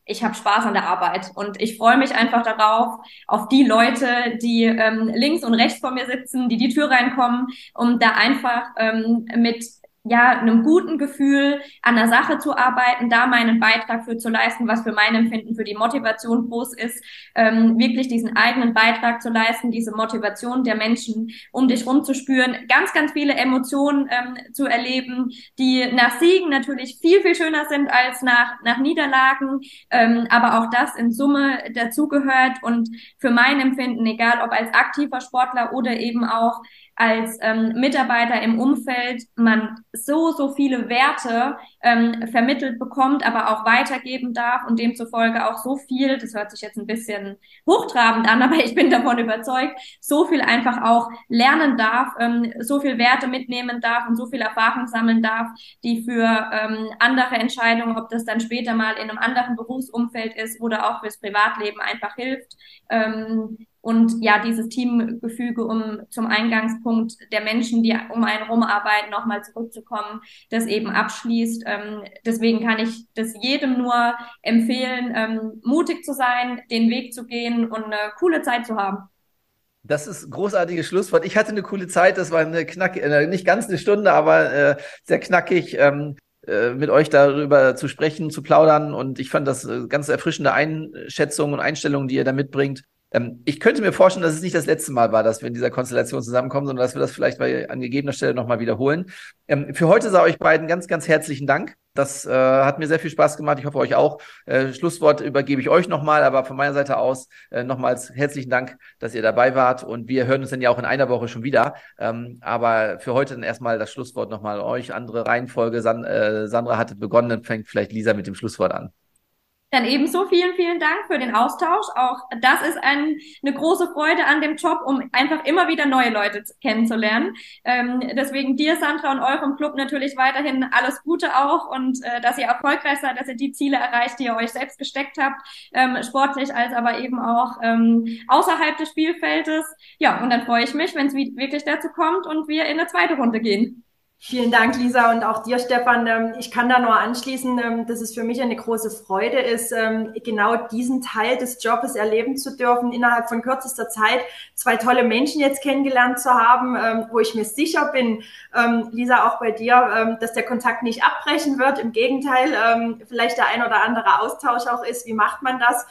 ich habe Spaß an der Arbeit und ich freue mich einfach darauf, auf die Leute, die ähm, links und rechts von mir sitzen, die die Tür reinkommen, um da einfach ähm, mit ja einem guten Gefühl an der Sache zu arbeiten, da meinen Beitrag für zu leisten, was für mein Empfinden für die Motivation groß ist, ähm, wirklich diesen eigenen Beitrag zu leisten, diese Motivation der Menschen um dich rum zu spüren, ganz, ganz viele Emotionen ähm, zu erleben, die nach Siegen natürlich viel, viel schöner sind als nach, nach Niederlagen, ähm, aber auch das in Summe dazugehört und für mein Empfinden, egal ob als aktiver Sportler oder eben auch als ähm, Mitarbeiter im Umfeld, man so, so viele Werte ähm, vermittelt bekommt, aber auch weitergeben darf und demzufolge auch so viel, das hört sich jetzt ein bisschen hochtrabend an, aber ich bin davon überzeugt, so viel einfach auch lernen darf, ähm, so viel Werte mitnehmen darf und so viel Erfahrung sammeln darf, die für ähm, andere Entscheidungen, ob das dann später mal in einem anderen Berufsumfeld ist oder auch fürs Privatleben einfach hilft. Ähm, Und ja, dieses Teamgefüge, um zum Eingangspunkt der Menschen, die um einen rumarbeiten, nochmal zurückzukommen, das eben abschließt. Ähm, deswegen kann ich das jedem nur empfehlen, ähm, mutig zu sein, den Weg zu gehen und eine coole Zeit zu haben. Das ist ein großartiges Schlusswort. Ich hatte eine coole Zeit. Das war eine knack, äh, nicht ganz eine Stunde, aber äh, sehr knackig. Ähm mit euch darüber zu sprechen, zu plaudern. Und ich fand das ganz erfrischende Einschätzungen und Einstellungen, die ihr da mitbringt. Ich könnte mir vorstellen, dass es nicht das letzte Mal war, dass wir in dieser Konstellation zusammenkommen, sondern dass wir das vielleicht bei, an gegebener Stelle nochmal wiederholen. Für heute sage ich euch beiden ganz, ganz herzlichen Dank. Das äh, hat mir sehr viel Spaß gemacht. Ich hoffe, euch auch. Äh, Schlusswort übergebe ich euch nochmal, aber von meiner Seite aus äh, nochmals herzlichen Dank, dass ihr dabei wart. Und wir hören uns dann ja auch in einer Woche schon wieder. Ähm, aber für heute dann erstmal das Schlusswort nochmal euch. Andere Reihenfolge. San, äh, Sandra hatte begonnen, dann fängt vielleicht Lisa mit dem Schlusswort an. Dann ebenso vielen, vielen Dank für den Austausch. Auch das ist ein, eine große Freude an dem Job, um einfach immer wieder neue Leute kennenzulernen. Ähm, deswegen dir, Sandra, und eurem Club natürlich weiterhin alles Gute auch und äh, dass ihr erfolgreich seid, dass ihr die Ziele erreicht, die ihr euch selbst gesteckt habt, ähm, sportlich als aber eben auch ähm, außerhalb des Spielfeldes. Ja, und dann freue ich mich, wenn es wirklich dazu kommt und wir in eine zweite Runde gehen. Vielen Dank, Lisa, und auch dir, Stefan. Ich kann da nur anschließen, dass es für mich eine große Freude ist, genau diesen Teil des Jobs erleben zu dürfen, innerhalb von kürzester Zeit zwei tolle Menschen jetzt kennengelernt zu haben, wo ich mir sicher bin, Lisa, auch bei dir, dass der Kontakt nicht abbrechen wird. Im Gegenteil, vielleicht der ein oder andere Austausch auch ist. Wie macht man das?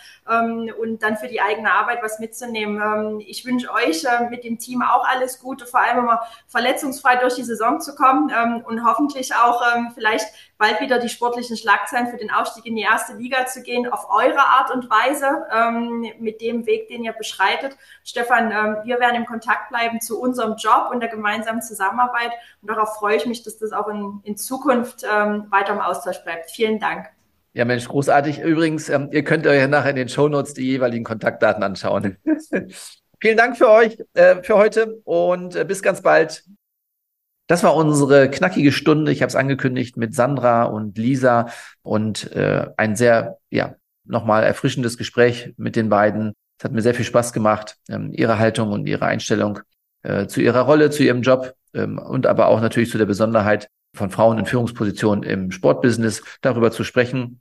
Und dann für die eigene Arbeit was mitzunehmen. Ich wünsche euch mit dem Team auch alles Gute, vor allem immer verletzungsfrei durch die Saison zu kommen. Und hoffentlich auch ähm, vielleicht bald wieder die sportlichen Schlagzeilen für den Aufstieg in die erste Liga zu gehen, auf eure Art und Weise, ähm, mit dem Weg, den ihr beschreitet. Stefan, ähm, wir werden im Kontakt bleiben zu unserem Job und der gemeinsamen Zusammenarbeit. Und darauf freue ich mich, dass das auch in, in Zukunft ähm, weiter im Austausch bleibt. Vielen Dank. Ja, Mensch, großartig. Übrigens, ähm, ihr könnt euch nachher in den Shownotes die jeweiligen Kontaktdaten anschauen. Vielen Dank für euch, äh, für heute und äh, bis ganz bald. Das war unsere knackige Stunde. Ich habe es angekündigt mit Sandra und Lisa und äh, ein sehr, ja, nochmal erfrischendes Gespräch mit den beiden. Es hat mir sehr viel Spaß gemacht, ähm, ihre Haltung und ihre Einstellung äh, zu ihrer Rolle, zu ihrem Job ähm, und aber auch natürlich zu der Besonderheit von Frauen in Führungspositionen im Sportbusiness darüber zu sprechen.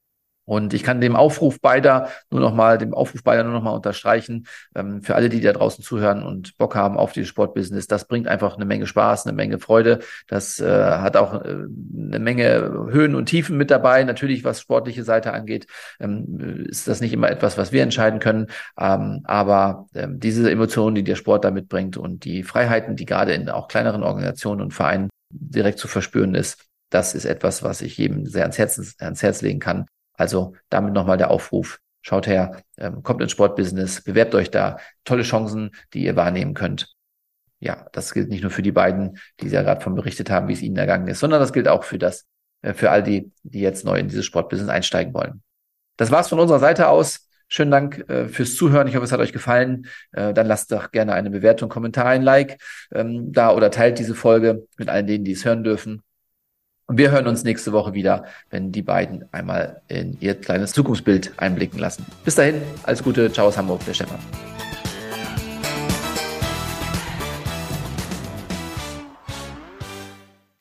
Und ich kann dem Aufruf beider nur noch mal, dem Aufruf beider nur noch mal unterstreichen, ähm, für alle, die da draußen zuhören und Bock haben auf dieses Sportbusiness. Das bringt einfach eine Menge Spaß, eine Menge Freude. Das äh, hat auch äh, eine Menge Höhen und Tiefen mit dabei. Natürlich, was sportliche Seite angeht, ähm, ist das nicht immer etwas, was wir entscheiden können. Ähm, aber ähm, diese Emotionen, die der Sport da mitbringt und die Freiheiten, die gerade in auch kleineren Organisationen und Vereinen direkt zu verspüren ist, das ist etwas, was ich jedem sehr ans Herz, ans Herz legen kann. Also damit nochmal der Aufruf, schaut her, ähm, kommt ins Sportbusiness, bewerbt euch da, tolle Chancen, die ihr wahrnehmen könnt. Ja, das gilt nicht nur für die beiden, die ja gerade von berichtet haben, wie es ihnen ergangen ist, sondern das gilt auch für das, äh, für all die, die jetzt neu in dieses Sportbusiness einsteigen wollen. Das war's von unserer Seite aus. Schönen Dank äh, fürs Zuhören. Ich hoffe, es hat euch gefallen. Äh, dann lasst doch gerne eine Bewertung, Kommentar, ein Like ähm, da oder teilt diese Folge mit allen denen, die es hören dürfen. Und wir hören uns nächste Woche wieder, wenn die beiden einmal in ihr kleines Zukunftsbild einblicken lassen. Bis dahin, alles Gute, ciao aus Hamburg, der Stefan.